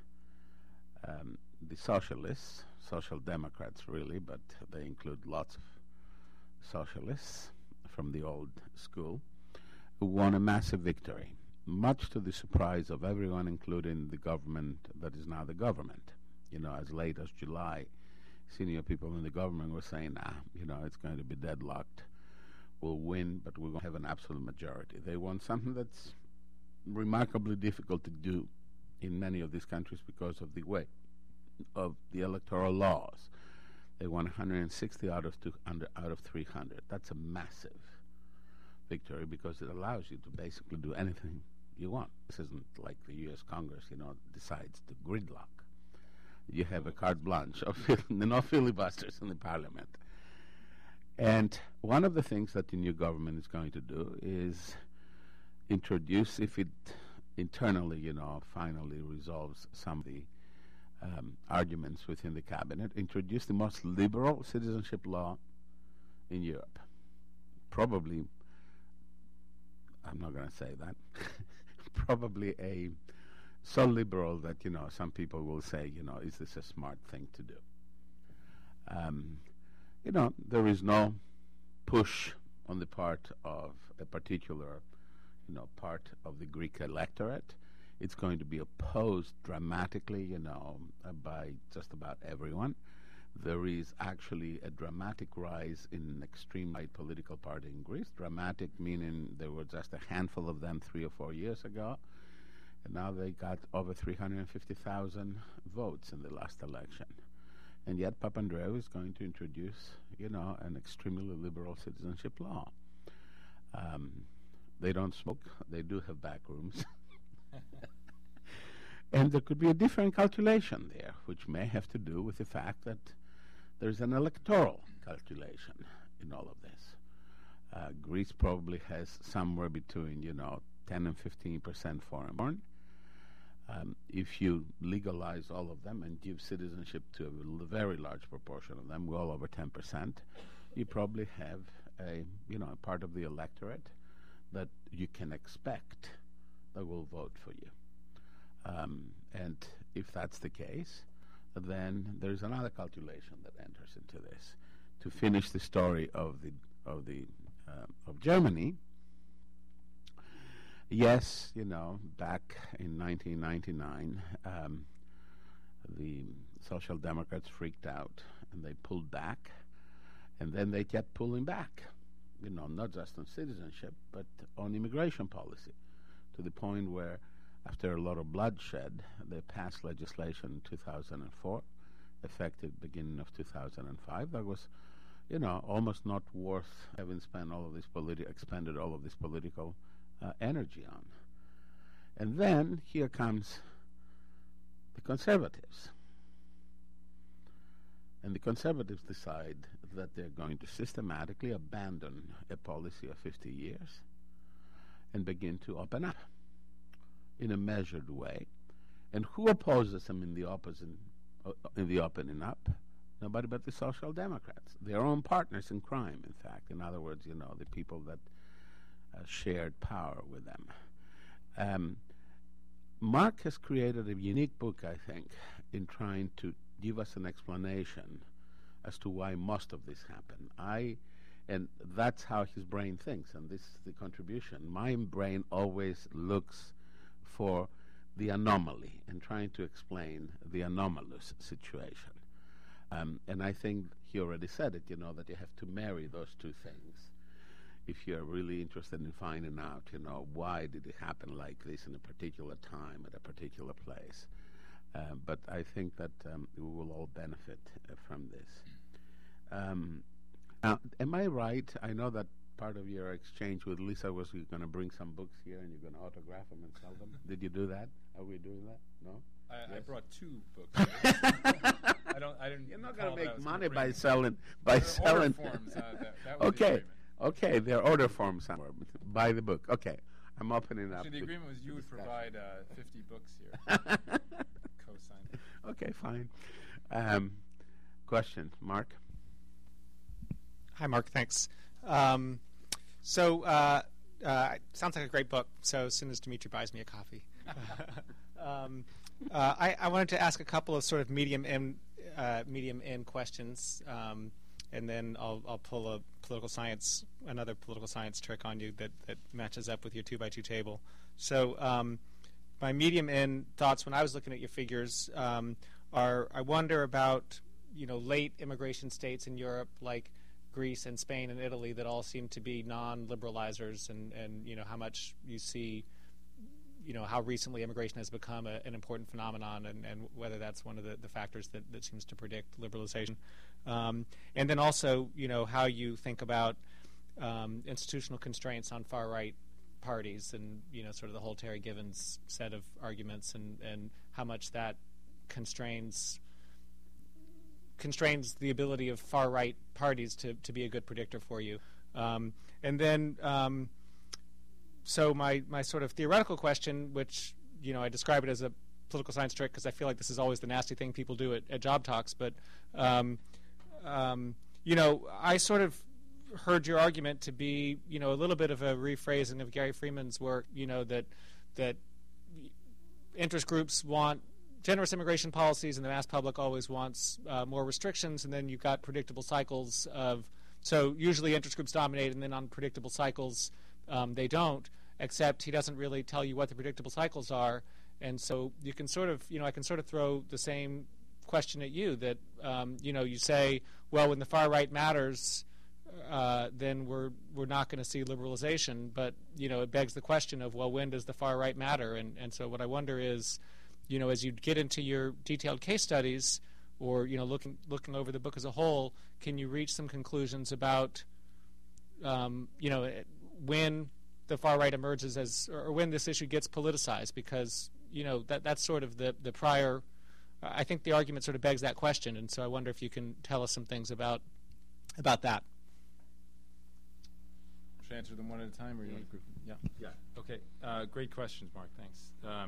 the socialists, social democrats really, but they include lots of socialists from the old school, who won a massive victory, much to the surprise of everyone, including the government that is now the government. As late as July senior people in the government were saying, it's going to be deadlocked. We'll win, but we're going to have an absolute majority. They want something that's remarkably difficult to do in many of these countries because of the way of the electoral laws. They won 160 out of 300. That's a massive victory because it allows you to basically do anything you want. This isn't like the U.S. Congress, decides to gridlock. You have a carte blanche of no filibusters in the parliament. And one of the things that the new government is going to do is introduce, if it internally, finally resolves some of the arguments within the cabinet, introduce the most liberal citizenship law in Europe. Probably, I'm not going to say that, probably so liberal that, some people will say, is this a smart thing to do? There is no push on the part of a particular, part of the Greek electorate. It's going to be opposed dramatically, by just about everyone. There is actually a dramatic rise in an extreme right political party in Greece. Dramatic meaning there were just a handful of them 3 or 4 years ago. And now they got over 350,000 votes in the last election. And yet Papandreou is going to introduce, an extremely liberal citizenship law. They don't smoke. They do have back rooms. And there could be a different calculation there, which may have to do with the fact that there's an electoral calculation in all of this. Greece probably has somewhere between, 10 and 15% foreign born. If you legalize all of them and give citizenship to a very large proportion of them, well over 10%, you probably have a part of the electorate that you can expect that will vote for you. And if that's the case, then there's another calculation that enters into this. To finish the story of Germany, yes, back in 1999, the Social Democrats freaked out and they pulled back, and then they kept pulling back, not just on citizenship, but on immigration policy, to the point where, after a lot of bloodshed, they passed legislation in 2004, effective beginning of 2005. That was, almost not worth having expended all of this political energy on. And then here comes the Conservatives. And the Conservatives decide that they're going to systematically abandon a policy of 50 years and begin to open up in a measured way. And who opposes them in the opening up? Nobody but the Social Democrats, their own partners in crime, in fact. In other words, the people that shared power with them. Mark has created a unique book, I think, in trying to give us an explanation as to why most of this happened. And that's how his brain thinks, and this is the contribution. My brain always looks for the anomaly and trying to explain the anomalous situation. And I think he already said it, that you have to marry those two things if you're really interested in finding out, why did it happen like this in a particular time at a particular place. But I think that we will all benefit from this. Now, am I right? I know that part of your exchange with Lisa was you're going to bring some books here and you're going to autograph them and sell them. Did you do that? Are we doing that? No? I brought 2 books. I didn't. You're not going to make money by selling. Order forms. That was okay. Okay, there are order forms somewhere. Buy the book. Okay, I'm opening up. The agreement was you would provide 50 books here. Co-signed. Okay, fine. Question, Mark? Hi, Mark. Thanks. Sounds like a great book. So as soon as Dimitri buys me a coffee. I wanted to ask a couple of sort of medium end questions, and then I'll pull another political science trick on you that matches up with your 2x2 table. So my medium end thoughts when I was looking at your figures are I wonder about late immigration states in Europe like Greece and Spain and Italy that all seem to be non-liberalizers, and how much you see, how recently immigration has become an important phenomenon, and whether that's one of the factors that seems to predict liberalization. And then also, how you think about institutional constraints on far-right parties, and, sort of the whole Terry Givens set of arguments, and how much that constrains the ability of far-right parties to be a good predictor for you. And then, so my sort of theoretical question, which, I describe it as a political science trick because I feel like this is always the nasty thing people do at job talks, but, I sort of heard your argument to be, a little bit of a rephrasing of Gary Freeman's work, that interest groups want generous immigration policies, and the mass public always wants more restrictions, and then you've got predictable cycles of, so usually interest groups dominate, and then on predictable cycles they don't, except he doesn't really tell you what the predictable cycles are, and so you can sort of, I can sort of throw the same question at you, that, you say, well, when the far right matters, then we're not going to see liberalization, but, it begs the question of, well, when does the far right matter? And so what I wonder is, as you get into your detailed case studies, or looking over the book as a whole, can you reach some conclusions about when the far right emerges as, or when this issue gets politicized? Because that's sort of the prior. I think the argument sort of begs that question, and so I wonder if you can tell us some things about that. Should I answer them one at a time, or you want to group them? Yeah. Okay. Great questions, Mark. Thanks.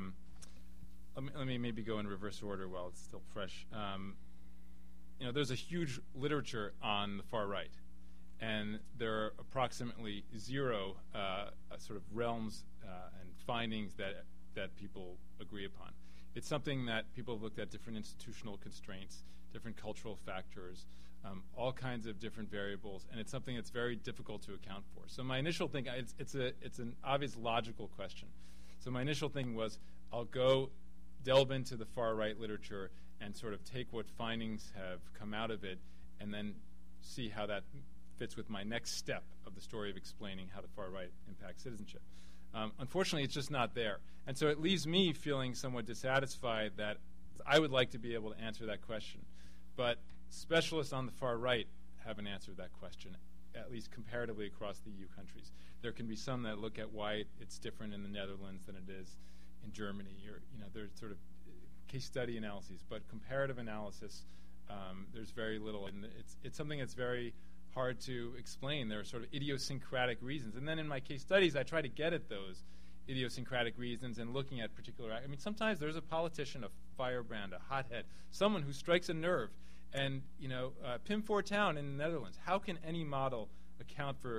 Let me maybe go in reverse order while it's still fresh. There's a huge literature on the far right, and there are approximately zero sort of realms and findings that people agree upon. It's something that people have looked at, different institutional constraints, different cultural factors, all kinds of different variables, and it's something that's very difficult to account for. So my initial thing, it's an obvious logical question. So my initial thing was, I'll go delve into the far-right literature and sort of take what findings have come out of it and then see how that fits with my next step of the story of explaining how the far-right impacts citizenship. Unfortunately, it's just not there. And so it leaves me feeling somewhat dissatisfied that I would like to be able to answer that question. But specialists on the far right haven't answered that question, at least comparatively across the EU countries. There can be some that look at why it's different in the Netherlands than it is in Germany, or there's sort of case study analyses, but comparative analysis, there's very little, and it's something that's very hard to explain. There are sort of idiosyncratic reasons, and then in my case studies, I try to get at those idiosyncratic reasons and looking at particular. I mean, sometimes there's a politician, a firebrand, a hothead, someone who strikes a nerve, and Pim Fortuyn in the Netherlands. How can any model account for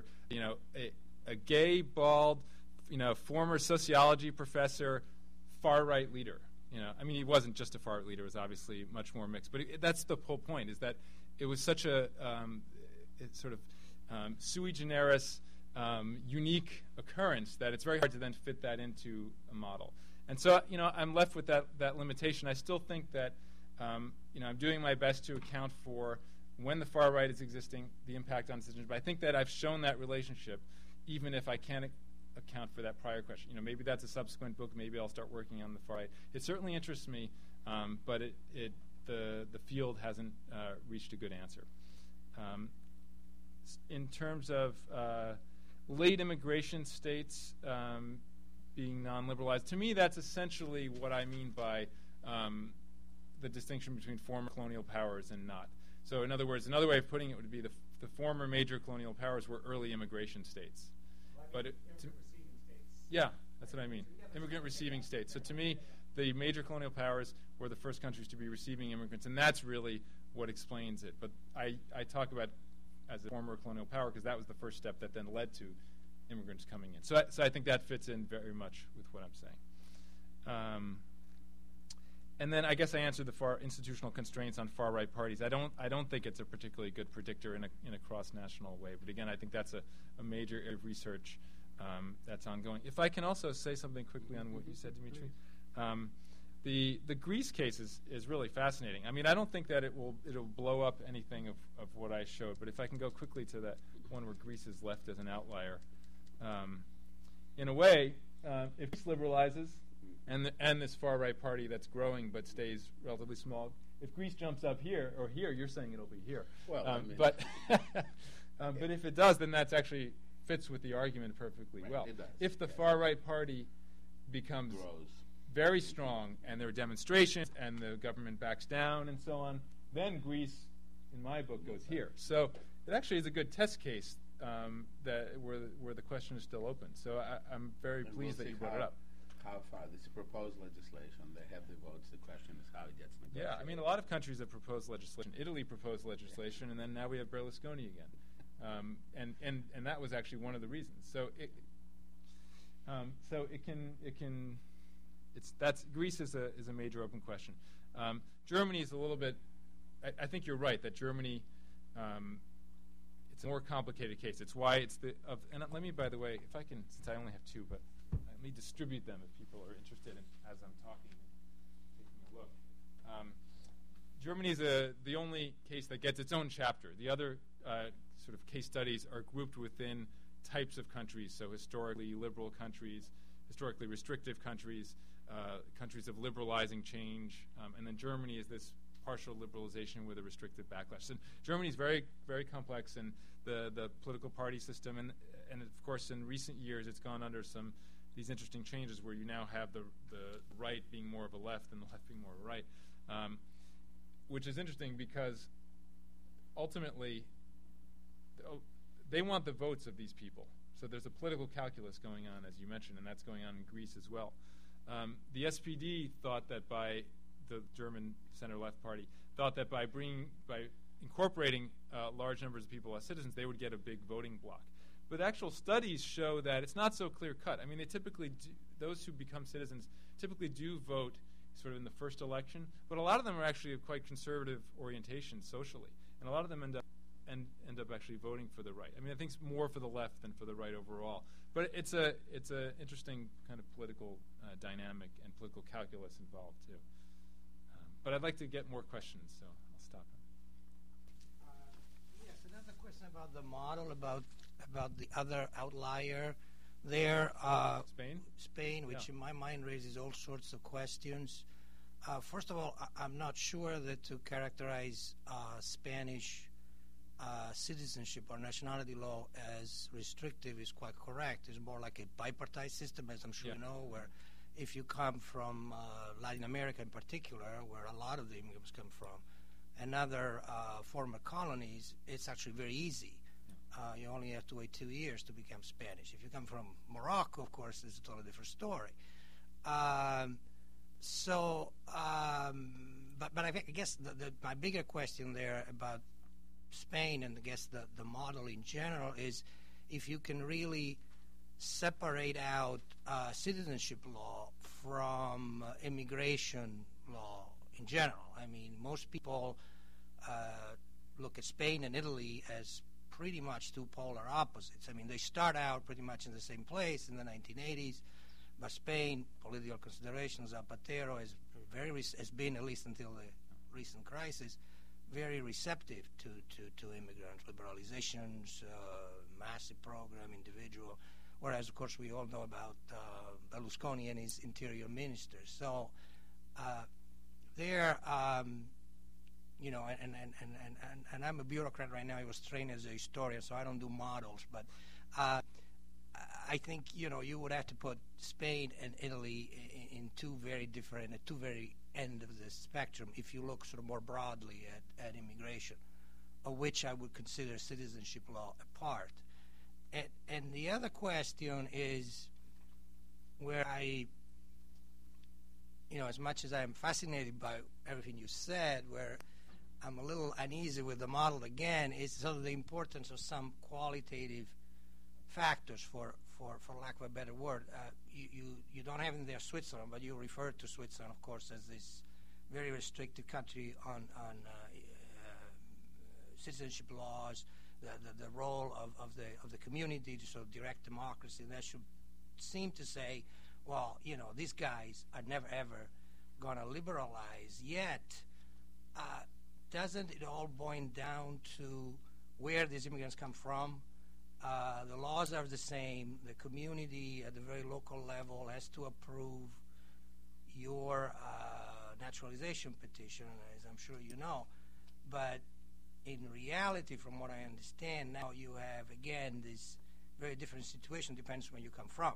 a gay, bald, former sociology professor, far-right leader? I mean, he wasn't just a far-right leader; it was obviously much more mixed. But that's the whole point: is that it was such a sort of sui generis, unique occurrence that it's very hard to then fit that into a model. And so, I'm left with that limitation. I still think that I'm doing my best to account for when the far right is existing, the impact on citizenship. But I think that I've shown that relationship, even if I can't account for that prior question. Maybe that's a subsequent book. Maybe I'll start working on the far right. It certainly interests me, but the field hasn't reached a good answer. In terms of late immigration states being non-liberalized, to me that's essentially what I mean by the distinction between former colonial powers and not. So in other words, another way of putting it would be the former major colonial powers were early immigration states. But yeah, that's what I mean. Immigrant receiving states. So to me, the major colonial powers were the first countries to be receiving immigrants, and that's really what explains it. But I talk about as a former colonial power because that was the first step that then led to immigrants coming in. So I think that fits in very much with what I'm saying. And then I guess I answered the far institutional constraints on far-right parties. I don't think it's a particularly good predictor in a cross-national way. But again, I think that's a major area of research that's ongoing. If I can also say something quickly on what you said, Dimitri. The Greece case is really fascinating. I mean, I don't think that it'll blow up anything of what I showed, but if I can go quickly to that one where Greece is left as an outlier. In a way, if Greece liberalizes, and this far-right party that's growing but stays relatively small, if Greece jumps up here or here, you're saying it'll be here. Well, but if it does, then that's actually fits with the argument perfectly well. It does, if the far-right party becomes very strong and there are demonstrations and the government backs down and so on, then Greece, in my book, goes here. So it actually is a good test case where the question is still open. So I'm very pleased that you brought it up. How far? This is proposed legislation. They have the votes. The question is how it gets negotiated. Yeah, I mean, a lot of countries have proposed legislation. Italy proposed legislation, and then now we have Berlusconi again. And that was actually one of the reasons. Greece is a major open question. Germany is a little bit. I think you're right that Germany. It's a more complicated case. It's why it's and let me, by the way, if I can, since I only have two, but let me distribute them if people are interested in as I'm talking and taking a look. Germany is the only case that gets its own chapter. The other sort of case studies are grouped within types of countries, so historically liberal countries, historically restrictive countries, countries of liberalizing change, and then Germany is this partial liberalization with a restrictive backlash. And Germany is very, very complex in the political party system, and of course in recent years it's gone under these interesting changes where you now have the right being more of a left and the left being more of a right, which is interesting because ultimately they want the votes of these people. So there's a political calculus going on, as you mentioned, and that's going on in Greece as well. The SPD thought that the German center-left party thought that by incorporating large numbers of people as citizens, they would get a big voting bloc. But actual studies show that it's not so clear-cut. I mean, those who become citizens typically do vote sort of in the first election, but a lot of them are actually of quite conservative orientation socially, and a lot of them end up actually voting for the right. I mean, I think it's more for the left than for the right overall. But it's a interesting kind of political dynamic and political calculus involved too. But I'd like to get more questions, so I'll stop. Yes, another question about the model, about the other outlier there. Spain, which in my mind raises all sorts of questions. First of all, I'm not sure that to characterize Spanish citizenship or nationality law as restrictive is quite correct. It's more like a bipartite system, as I'm sure you know, where if you come from Latin America in particular, where a lot of the immigrants come from, and other former colonies, it's actually very easy. You only have to wait 2 years to become Spanish. If you come from Morocco, of course, it's a totally different story. But I guess my bigger question there about Spain and I guess the model in general is if you can really separate out citizenship law from immigration law in general. I mean, most people look at Spain and Italy as pretty much two polar opposites. I mean, they start out pretty much in the same place in the 1980s, but Spain, political considerations, Zapatero has been, at least until the recent crisis, very receptive to immigrants, liberalizations, massive program, individual, whereas, of course, we all know about Berlusconi and his interior ministers. So you know, and I'm a bureaucrat right now. I was trained as a historian, so I don't do models. But I think, you know, you would have to put Spain and Italy in two very different, at two very end of the spectrum if you look sort of more broadly at immigration, of which I would consider citizenship law a part. And the other question is where as much as I am fascinated by everything you said, where I'm a little uneasy with the model again, is sort of the importance of some qualitative factors, for lack of a better word. You don't have in there Switzerland, but you refer to Switzerland, of course, as this very restricted country on citizenship laws, the role of the community to sort of direct democracy, and that should seem to say, well, you know, these guys are never ever going to liberalize. Yet, doesn't it all boil down to where these immigrants come from? The laws are the same. The community at the very local level has to approve your naturalization petition, as I'm sure you know. But in reality, from what I understand, now you have, again, this very different situation, depends where you come from.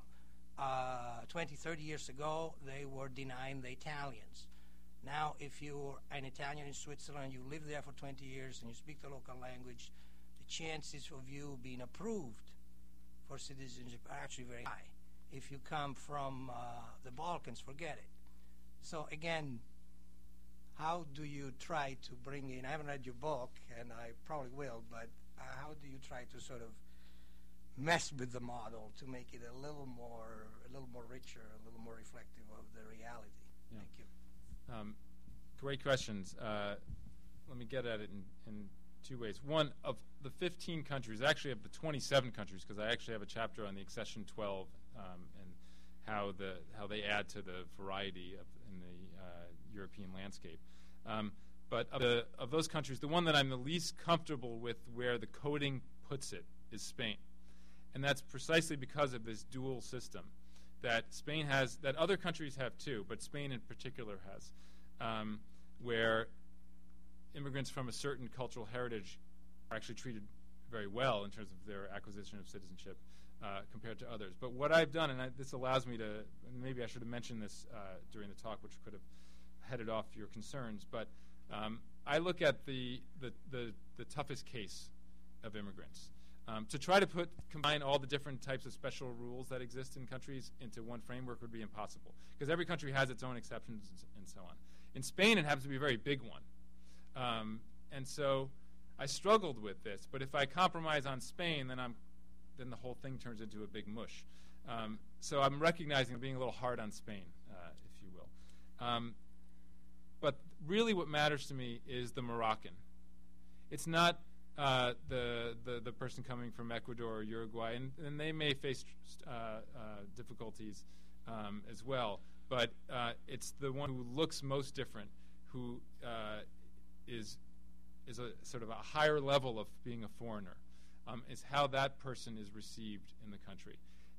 20, 30 years ago, they were denying the Italians. Now, if you're an Italian in Switzerland, you live there for 20 years, and you speak the local language, the chances of you being approved for citizenship are actually very high. If you come from the Balkans, forget it. So, again, how do you try to bring in, I haven't read your book, and I probably will, but how do you try to sort of mess with the model to make it a little more richer, a little more reflective of the reality? Yeah. Thank you. Great questions. Let me get at it in two ways. One, of the 15 countries, actually of the 27 countries, because I actually have a chapter on the accession 12 and how they add to the variety in the European landscape. But of those countries, the one that I'm the least comfortable with where the coding puts it is Spain. And that's precisely because of this dual system that Spain has, that other countries have too, but Spain in particular has, where immigrants from a certain cultural heritage are actually treated very well in terms of their acquisition of citizenship compared to others. But what I've done, and this allows me to, and maybe I should have mentioned this during the talk, which could have headed off your concerns, but I look at the toughest case of immigrants. To try to combine all the different types of special rules that exist in countries into one framework would be impossible, because every country has its own exceptions and so on. In Spain, it happens to be a very big one. And so I struggled with this, but if I compromise on Spain, then the whole thing turns into a big mush. So I'm recognizing being a little hard on Spain, if you will. But really what matters to me is the Moroccan. It's not the person coming from Ecuador or Uruguay, and they may face difficulties as well, but it's the one who looks most different, who is a sort of a higher level of being a foreigner, is how that person is received in the country.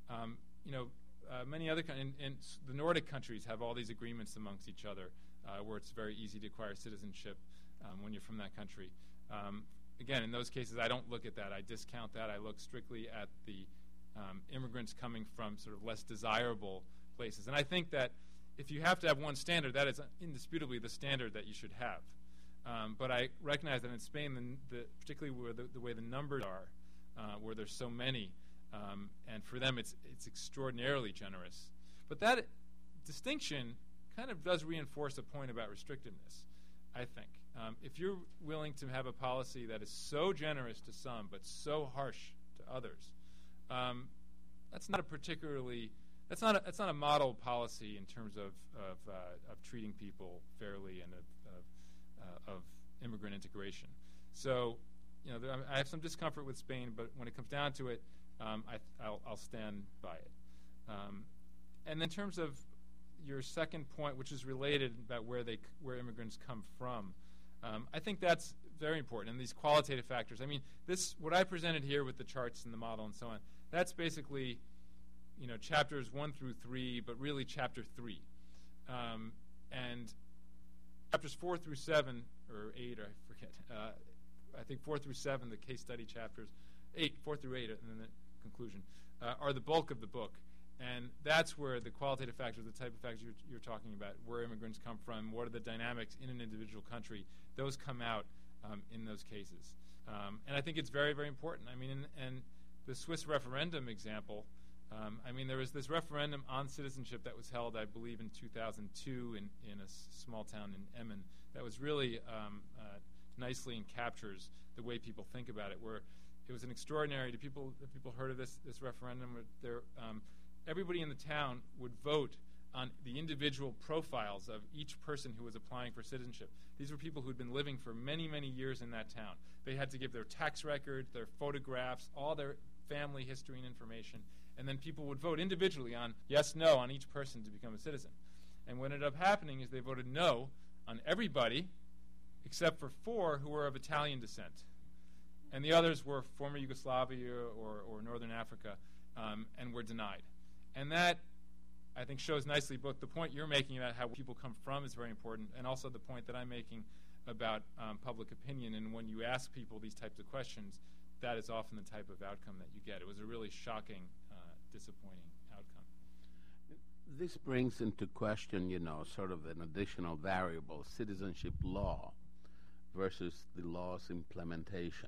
Many other and the Nordic countries have all these agreements amongst each other where it's very easy to acquire citizenship when you're from that country. Again, in those cases, I don't look at that. I discount that. I look strictly at the immigrants coming from sort of less desirable places. And I think that if you have to have one standard, that is indisputably the standard that you should have. But I recognize that in Spain, particularly where the way the numbers are, where there's so many, and for them it's extraordinarily generous. But that distinction kind of does reinforce a point about restrictiveness, I think. If you're willing to have a policy that is so generous to some but so harsh to others, that's not a model policy in terms of treating people fairly and of immigrant integration. So, I have some discomfort with Spain, but when it comes down to it, I'll stand by it. And in terms of your second point, which is related about where immigrants come from, I think that's very important. And these qualitative factors. I mean, what I presented here with the charts and the model and so on, that's basically, chapters 1 through 3, but really chapter 3. And chapters 4 through 7, or 8, I forget. I think 4 through 7, the case study chapters, 4 through 8, and then the conclusion, are the bulk of the book. And that's where the qualitative factors, the type of factors you're talking about, where immigrants come from, what are the dynamics in an individual country, those come out in those cases. And I think it's very, very important. I mean, and the Swiss referendum example, there was this referendum on citizenship that was held, I believe, in 2002 in a small town in Emmen that was really nicely and captures the way people think about it, where it was an extraordinary, have people heard of this referendum? Everybody in the town would vote on the individual profiles of each person who was applying for citizenship. These were people who had been living for many, many years in that town. They had to give their tax record, their photographs, all their family history and information, and then people would vote individually on yes, no on each person to become a citizen. And what ended up happening is they voted no on everybody except for 4 who were of Italian descent. And the others were former Yugoslavia or Northern Africa, and were denied. And that, I think, shows nicely both the point you're making about how people come from is very important, and also the point that I'm making about public opinion. And when you ask people these types of questions, that is often the type of outcome that you get. It was a really shocking, disappointing outcome. This brings into question, sort of an additional variable, citizenship law versus the law's implementation.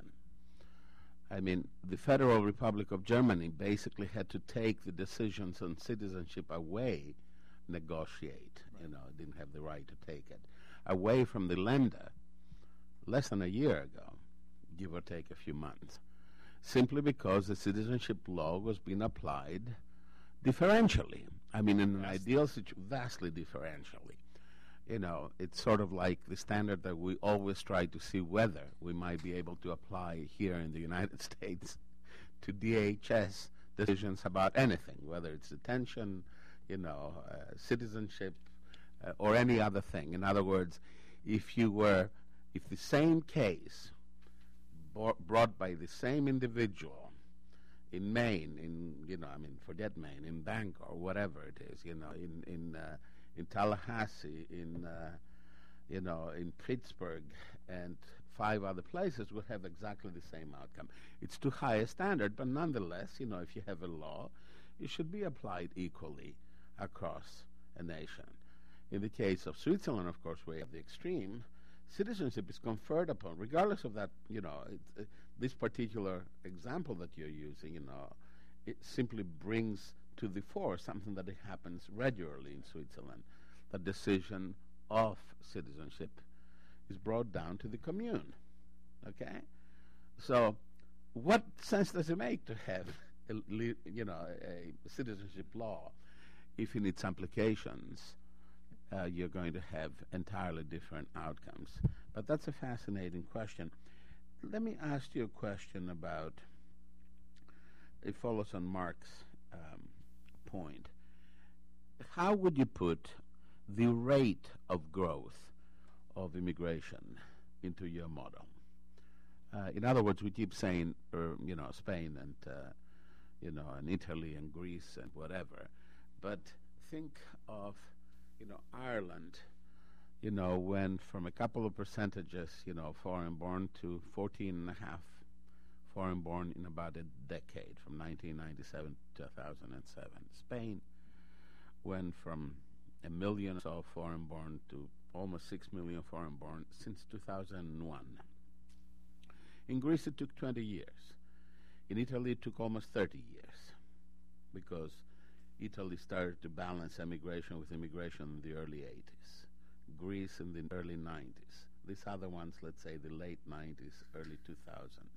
I mean, the Federal Republic of Germany basically had to take the decisions on citizenship away, negotiate, it didn't have the right to take it, away from the Länder less than a year ago, give or take a few months, simply because the citizenship law was being applied differentially. I mean, in an ideal situation, vastly differentially. It's sort of like the standard that we always try to see whether we might be able to apply here in the United States to DHS decisions about anything, whether it's detention, citizenship, or any other thing. In other words, if the same case brought by the same individual in Maine, forget Maine, in Bangor, whatever it is, in Tallahassee, in Pittsburgh, and 5 other places would have exactly the same outcome. It's too high a standard, but nonetheless, if you have a law, it should be applied equally across a nation. In the case of Switzerland, of course, we have the extreme. Citizenship is conferred upon, regardless of that, this particular example that you're using, it simply brings to the fore something that happens regularly in Switzerland. The decision of citizenship is brought down to the commune. Okay? So what sense does it make to have a citizenship law if in its applications you're going to have entirely different outcomes? But that's a fascinating question. Let me ask you a question about, it follows on Mark's point. How would you put the rate of growth of immigration into your model? In other words, we keep saying, Spain and, and Italy and Greece and whatever, but think of, Ireland, went from a couple of percentages, foreign-born to 14.5 foreign-born in about a decade, from 1997 to 2007. Spain went from 1 million or so foreign-born to almost 6 million foreign-born since 2001. In Greece, it took 20 years. In Italy, it took almost 30 years, because Italy started to balance emigration with immigration in the early 80s. Greece in the early 90s. These other ones, let's say the late 90s, early 2000s.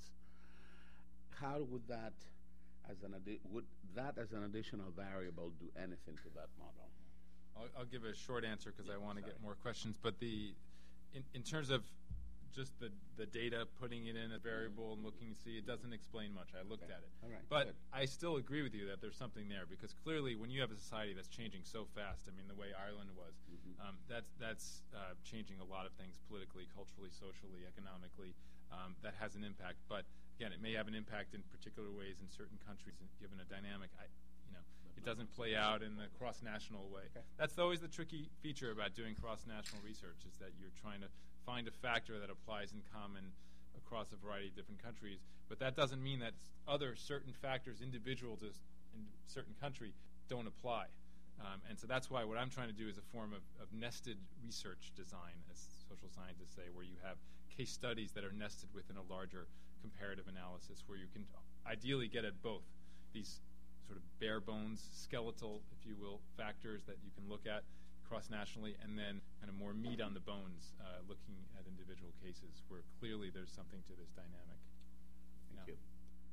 How would that, as an additional variable, do anything to that model? I'll give a short answer because I want to get more questions. But in terms of just the data, putting it in a variable and looking to see, it doesn't explain much. I looked at it. All right, but good. I still agree with you that there's something there, because clearly when you have a society that's changing so fast, I mean, the way Ireland was, that's changing a lot of things politically, culturally, socially, economically. That has an impact. But again, it may have an impact in particular ways in certain countries, given a dynamic. It doesn't play out in the cross-national way. Okay. That's always the tricky feature about doing cross-national research, is that you're trying to find a factor that applies in common across a variety of different countries. But that doesn't mean that other certain factors individual to in a certain country don't apply. And so that's why what I'm trying to do is a form of nested research design, as social scientists say, where you have case studies that are nested within a larger comparative analysis, where you can ideally get at both these sort of bare bones, skeletal, if you will, factors that you can look at cross-nationally, and then kind of more meat on the bones, looking at individual cases where clearly there's something to this dynamic. Thank you.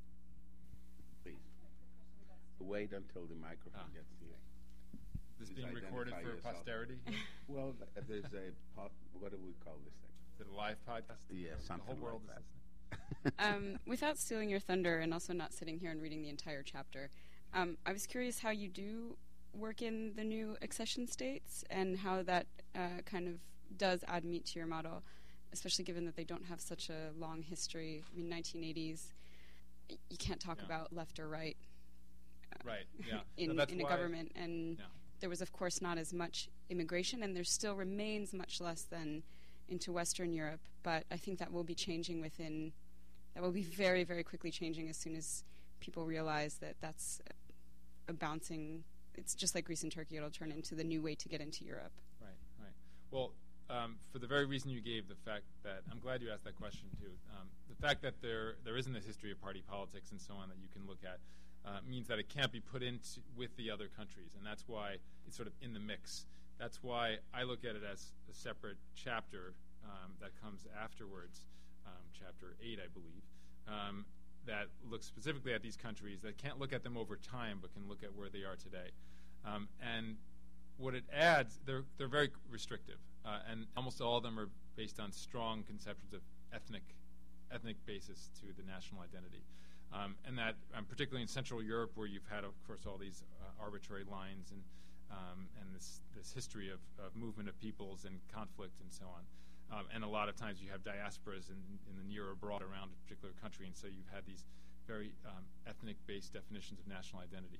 Please. Wait until the microphone gets to you. This Please being recorded identify for yourself. posterity? Well, there's what do we call this thing? Is it a live podcast? Yeah, The something whole world like is that. listening. Without stealing your thunder and also not sitting here and reading the entire chapter, I was curious how you do work in the new accession states and how that kind of does add meat to your model, especially given that they don't have such a long history. I mean, 1980s, you can't talk about left or right. Right. Yeah. in a government, and there was, of course, not as much immigration, and there still remains much less than into Western Europe. But I think that will be changing that will be very, very quickly changing as soon as people realize that that's a bouncing. It's just like Greece and Turkey; it'll turn into the new way to get into Europe. Right. Right. Well, for the very reason you gave, the fact that I'm glad you asked that question too. The fact that there isn't this history of party politics and so on that you can look at. Means that it can't be put into with the other countries, and that's why it's sort of in the mix. That's why I look at it as a separate chapter that comes afterwards, chapter 8, I believe, that looks specifically at these countries, that can't look at them over time, but can look at where they are today. And what it adds, they're very restrictive, and almost all of them are based on strong conceptions of ethnic basis to the national identity. And that, particularly in Central Europe, where you've had, of course, all these arbitrary lines and this history of movement of peoples and conflict and so on. And a lot of times you have diasporas in the near or broad around a particular country, and so you've had these very ethnic-based definitions of national identity.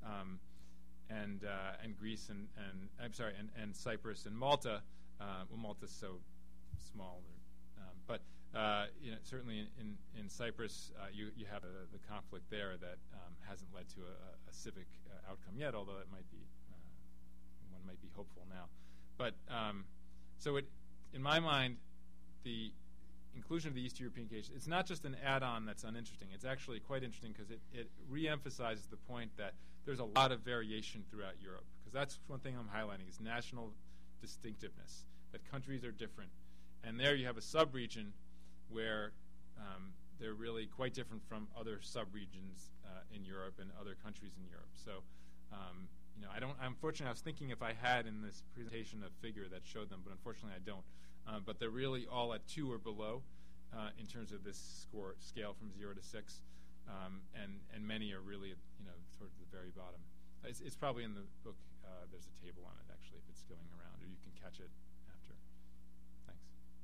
And Greece and Cyprus and Malta. Well, Malta's so small, but certainly in Cyprus, you have the conflict there that hasn't led to a civic outcome yet, although it might be one might be hopeful now. But so in my mind, the inclusion of the East European case, it's not just an add-on that's uninteresting. It's actually quite interesting because it re-emphasizes the point that there's a lot of variation throughout Europe, because that's one thing I'm highlighting is national distinctiveness, that countries are different. And there you have a sub-region where they're really quite different from other sub-regions in Europe and other countries in Europe. So, unfortunately, I was thinking if I had in this presentation a figure that showed them, but unfortunately I don't. But they're really all at 2 or below in terms of this scale from 0 to 6, and many are really, towards the very bottom. It's probably in the book. There's a table on it actually, if it's going around, or you can catch it after. Thanks.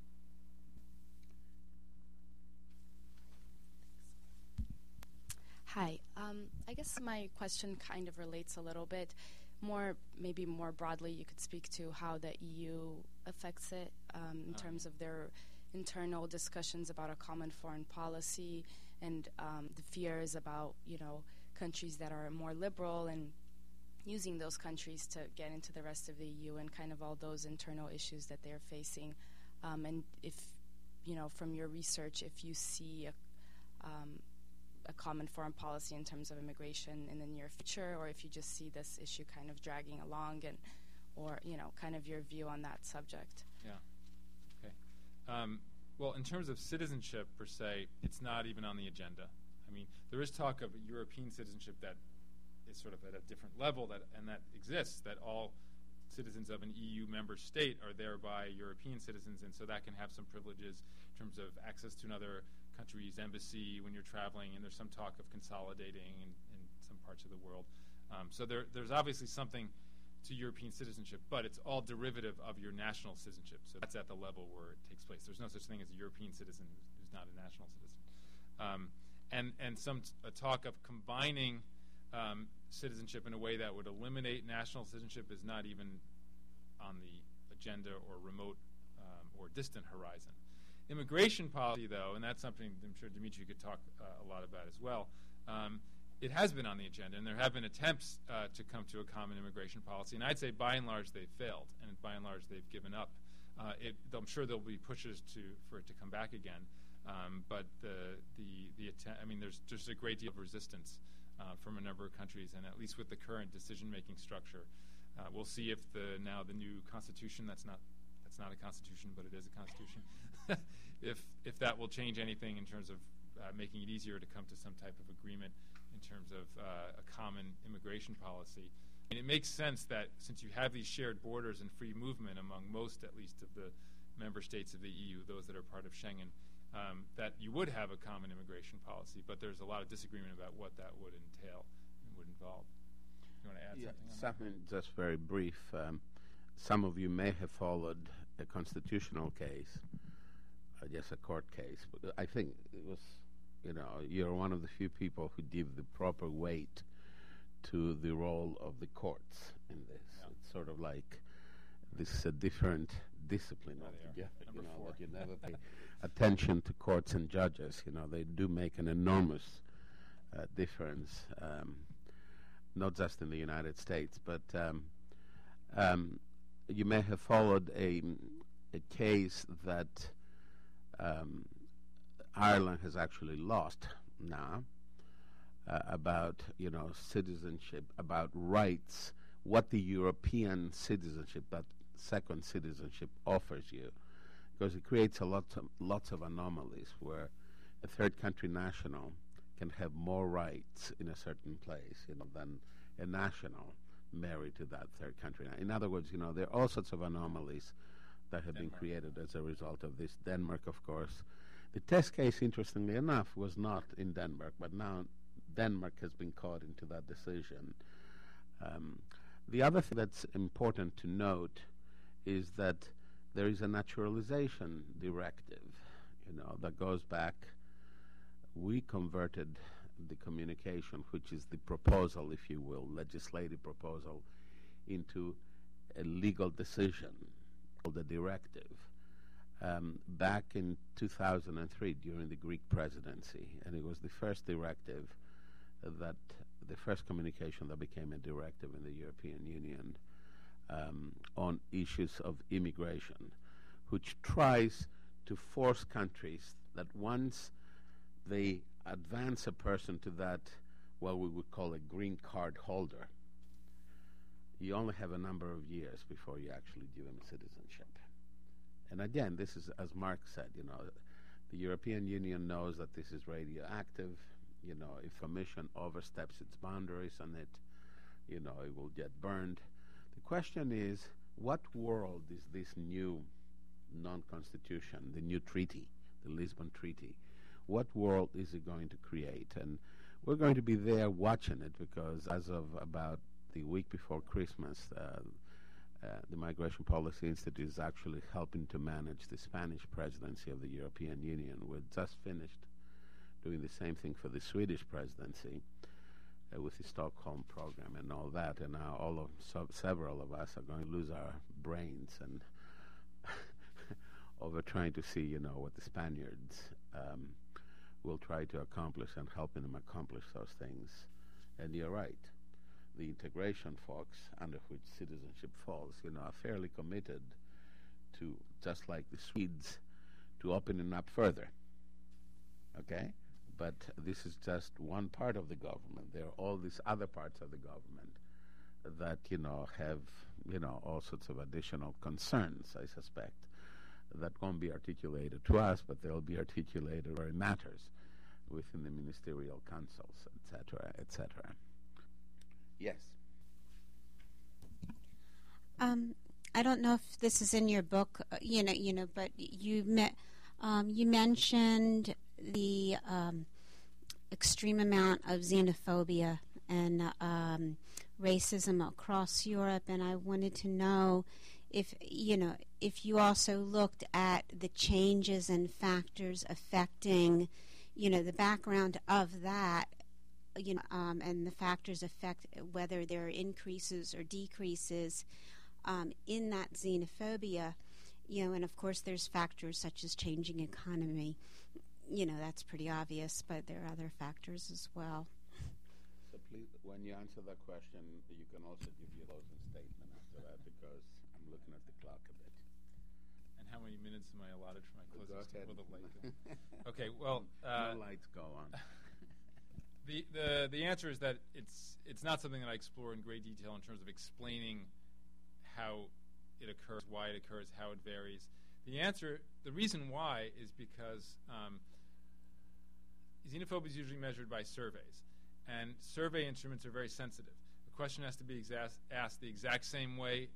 Hi. I guess my question kind of relates a little bit maybe more broadly. You could speak to how the EU affects it in terms of their internal discussions about a common foreign policy and the fears about, countries that are more liberal and using those countries to get into the rest of the EU and kind of all those internal issues that they're facing. And if, from your research, if you see a common foreign policy in terms of immigration in the near future, or if you just see this issue kind of dragging along, or kind of your view on that subject. Yeah. Okay. Well, in terms of citizenship per se, it's not even on the agenda. I mean, there is talk of European citizenship that is sort of at a different level, and that exists, that all citizens of an EU member state are thereby European citizens, and so that can have some privileges in terms of access to another country's embassy when you're traveling, and there's some talk of consolidating in some parts of the world. So there's obviously something to European citizenship, but it's all derivative of your national citizenship. So that's at the level where it takes place. There's no such thing as a European citizen who's not a national citizen. And some talk of combining citizenship in a way that would eliminate national citizenship is not even on the agenda or remote or distant horizon. Immigration policy, though, and that's something I'm sure Dimitri could talk a lot about as well, it has been on the agenda, and there have been attempts to come to a common immigration policy, and I'd say by and large they've failed, and by and large they've given up. I'm sure there'll be pushes for it to come back again, but the attempt, there's just a great deal of resistance from a number of countries, and at least with the current decision-making structure, we'll see if the new constitution, that's not a constitution, but it is a constitution, if that will change anything in terms of making it easier to come to some type of agreement in terms of a common immigration policy. And it makes sense that since you have these shared borders and free movement among most, at least, of the member states of the EU, those that are part of Schengen, that you would have a common immigration policy, but there's a lot of disagreement about what that would entail and would involve. you want to add something on something just very brief. Some of you may have followed a constitutional case, I guess a court case, but I think it was, you're one of the few people who give the proper weight to the role of the courts in this. Yeah. It's sort of like this is a different discipline There altogether, Number 4. that you never pay attention to courts and judges. They do make an enormous difference, not just in the United States, but you may have followed a case that Ireland has actually lost now about citizenship, about rights, what the European citizenship, that second citizenship, offers you, because it creates lots of anomalies where a third country national can have more rights in a certain place, than a national married to that third country. In other words, there are all sorts of anomalies that have been created as a result of this. Denmark, of course. The test case, interestingly enough, was not in Denmark, but now Denmark has been caught into that decision. The other thing that's important to note is that there is a naturalization directive, that goes back. We converted the communication, which is the proposal, if you will, legislative proposal, into a legal decision called the directive back in 2003 during the Greek presidency. And it was the first directive the first communication that became a directive in the European Union on issues of immigration, which tries to force countries that once they advance a person to that, what we would call a green card holder, you only have a number of years before you actually give them citizenship. And again, this is, as Mark said, the European Union knows that this is radioactive. If a mission oversteps its boundaries on it, it will get burned. The question is, what world is this new non-constitution, the new treaty, the Lisbon Treaty, what world is it going to create? And we're going to be there watching it, because as of about the week before Christmas, the Migration Policy Institute is actually helping to manage the Spanish presidency of the European Union. We've just finished doing the same thing for the Swedish presidency with the Stockholm program and all that, and now several of us are going to lose our brains and over trying to see, what the Spaniards will try to accomplish and helping them accomplish those things. And you're right. The integration folks, under which citizenship falls, are fairly committed to, just like the Swedes, to opening up further. Okay? But this is just one part of the government. There are all these other parts of the government that, have, all sorts of additional concerns, I suspect, that won't be articulated to us, but they'll be articulated where it matters within the ministerial councils, etc., etc. Yes. I don't know if this is in your book, but you mentioned the extreme amount of xenophobia and racism across Europe, and I wanted to know if you also looked at the changes and factors affecting, the background of that, and the factors affect whether there are increases or decreases in that xenophobia, and of course there's factors such as changing economy. That's pretty obvious, but there are other factors as well. So please, when you answer that question, you can also give your closing statement after that, because I'm looking at the clock a bit. And how many minutes am I allotted for my closing statement? With a light? Okay, well... no lights go on. The answer is that it's not something that I explore in great detail in terms of explaining how it occurs, why it occurs, how it varies. The reason why is because xenophobia is usually measured by surveys, and survey instruments are very sensitive. The question has to be asked the exact same way,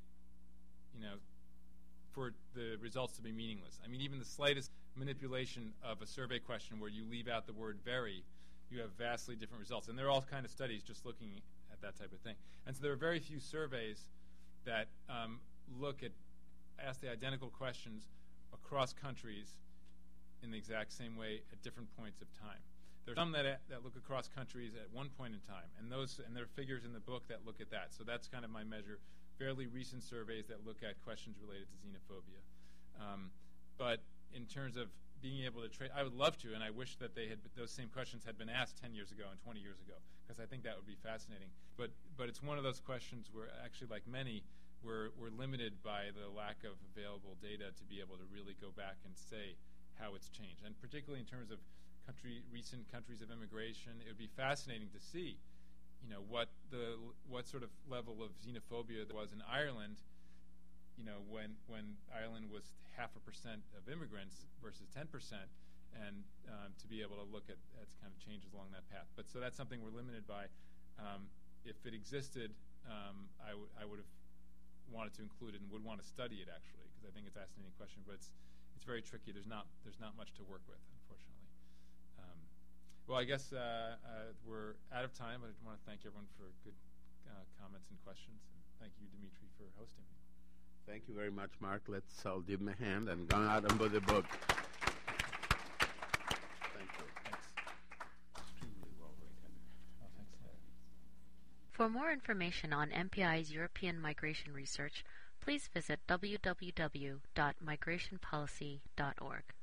for the results to be meaningless. I mean, even the slightest manipulation of a survey question where you leave out the word very, you have vastly different results. And they're all kind of studies just looking at that type of thing. And so there are very few surveys that ask the identical questions across countries in the exact same way at different points of time. There are some that look across countries at one point in time, and there are figures in the book that look at that. So that's kind of my measure. Fairly recent surveys that look at questions related to xenophobia. But in terms of being able to I would love to, and I wish that those same questions had been asked 10 years ago and 20 years ago, because I think that would be fascinating. But it's one of those questions where, actually, like many, we're limited by the lack of available data to be able to really go back and say how it's changed. And particularly in terms of recent countries of immigration, it would be fascinating to see, what sort of level of xenophobia there was in Ireland, when Ireland was 0.5% of immigrants versus 10%, and to be able to look at kind of changes along that path. But so that's something we're limited by. If it existed, I would have wanted to include it and would want to study it, actually, because I think it's a fascinating question. But it's very tricky. There's not much to work with, unfortunately. Well, I guess we're out of time, but I want to thank everyone for good comments and questions. And thank you, Dimitri, for hosting me. Thank you very much, Mark. Let's all give him a hand and go out and buy the book. Thank you. Thanks. Extremely well written. Oh, thanks. For more information on MPI's European migration research, please visit www.migrationpolicy.org.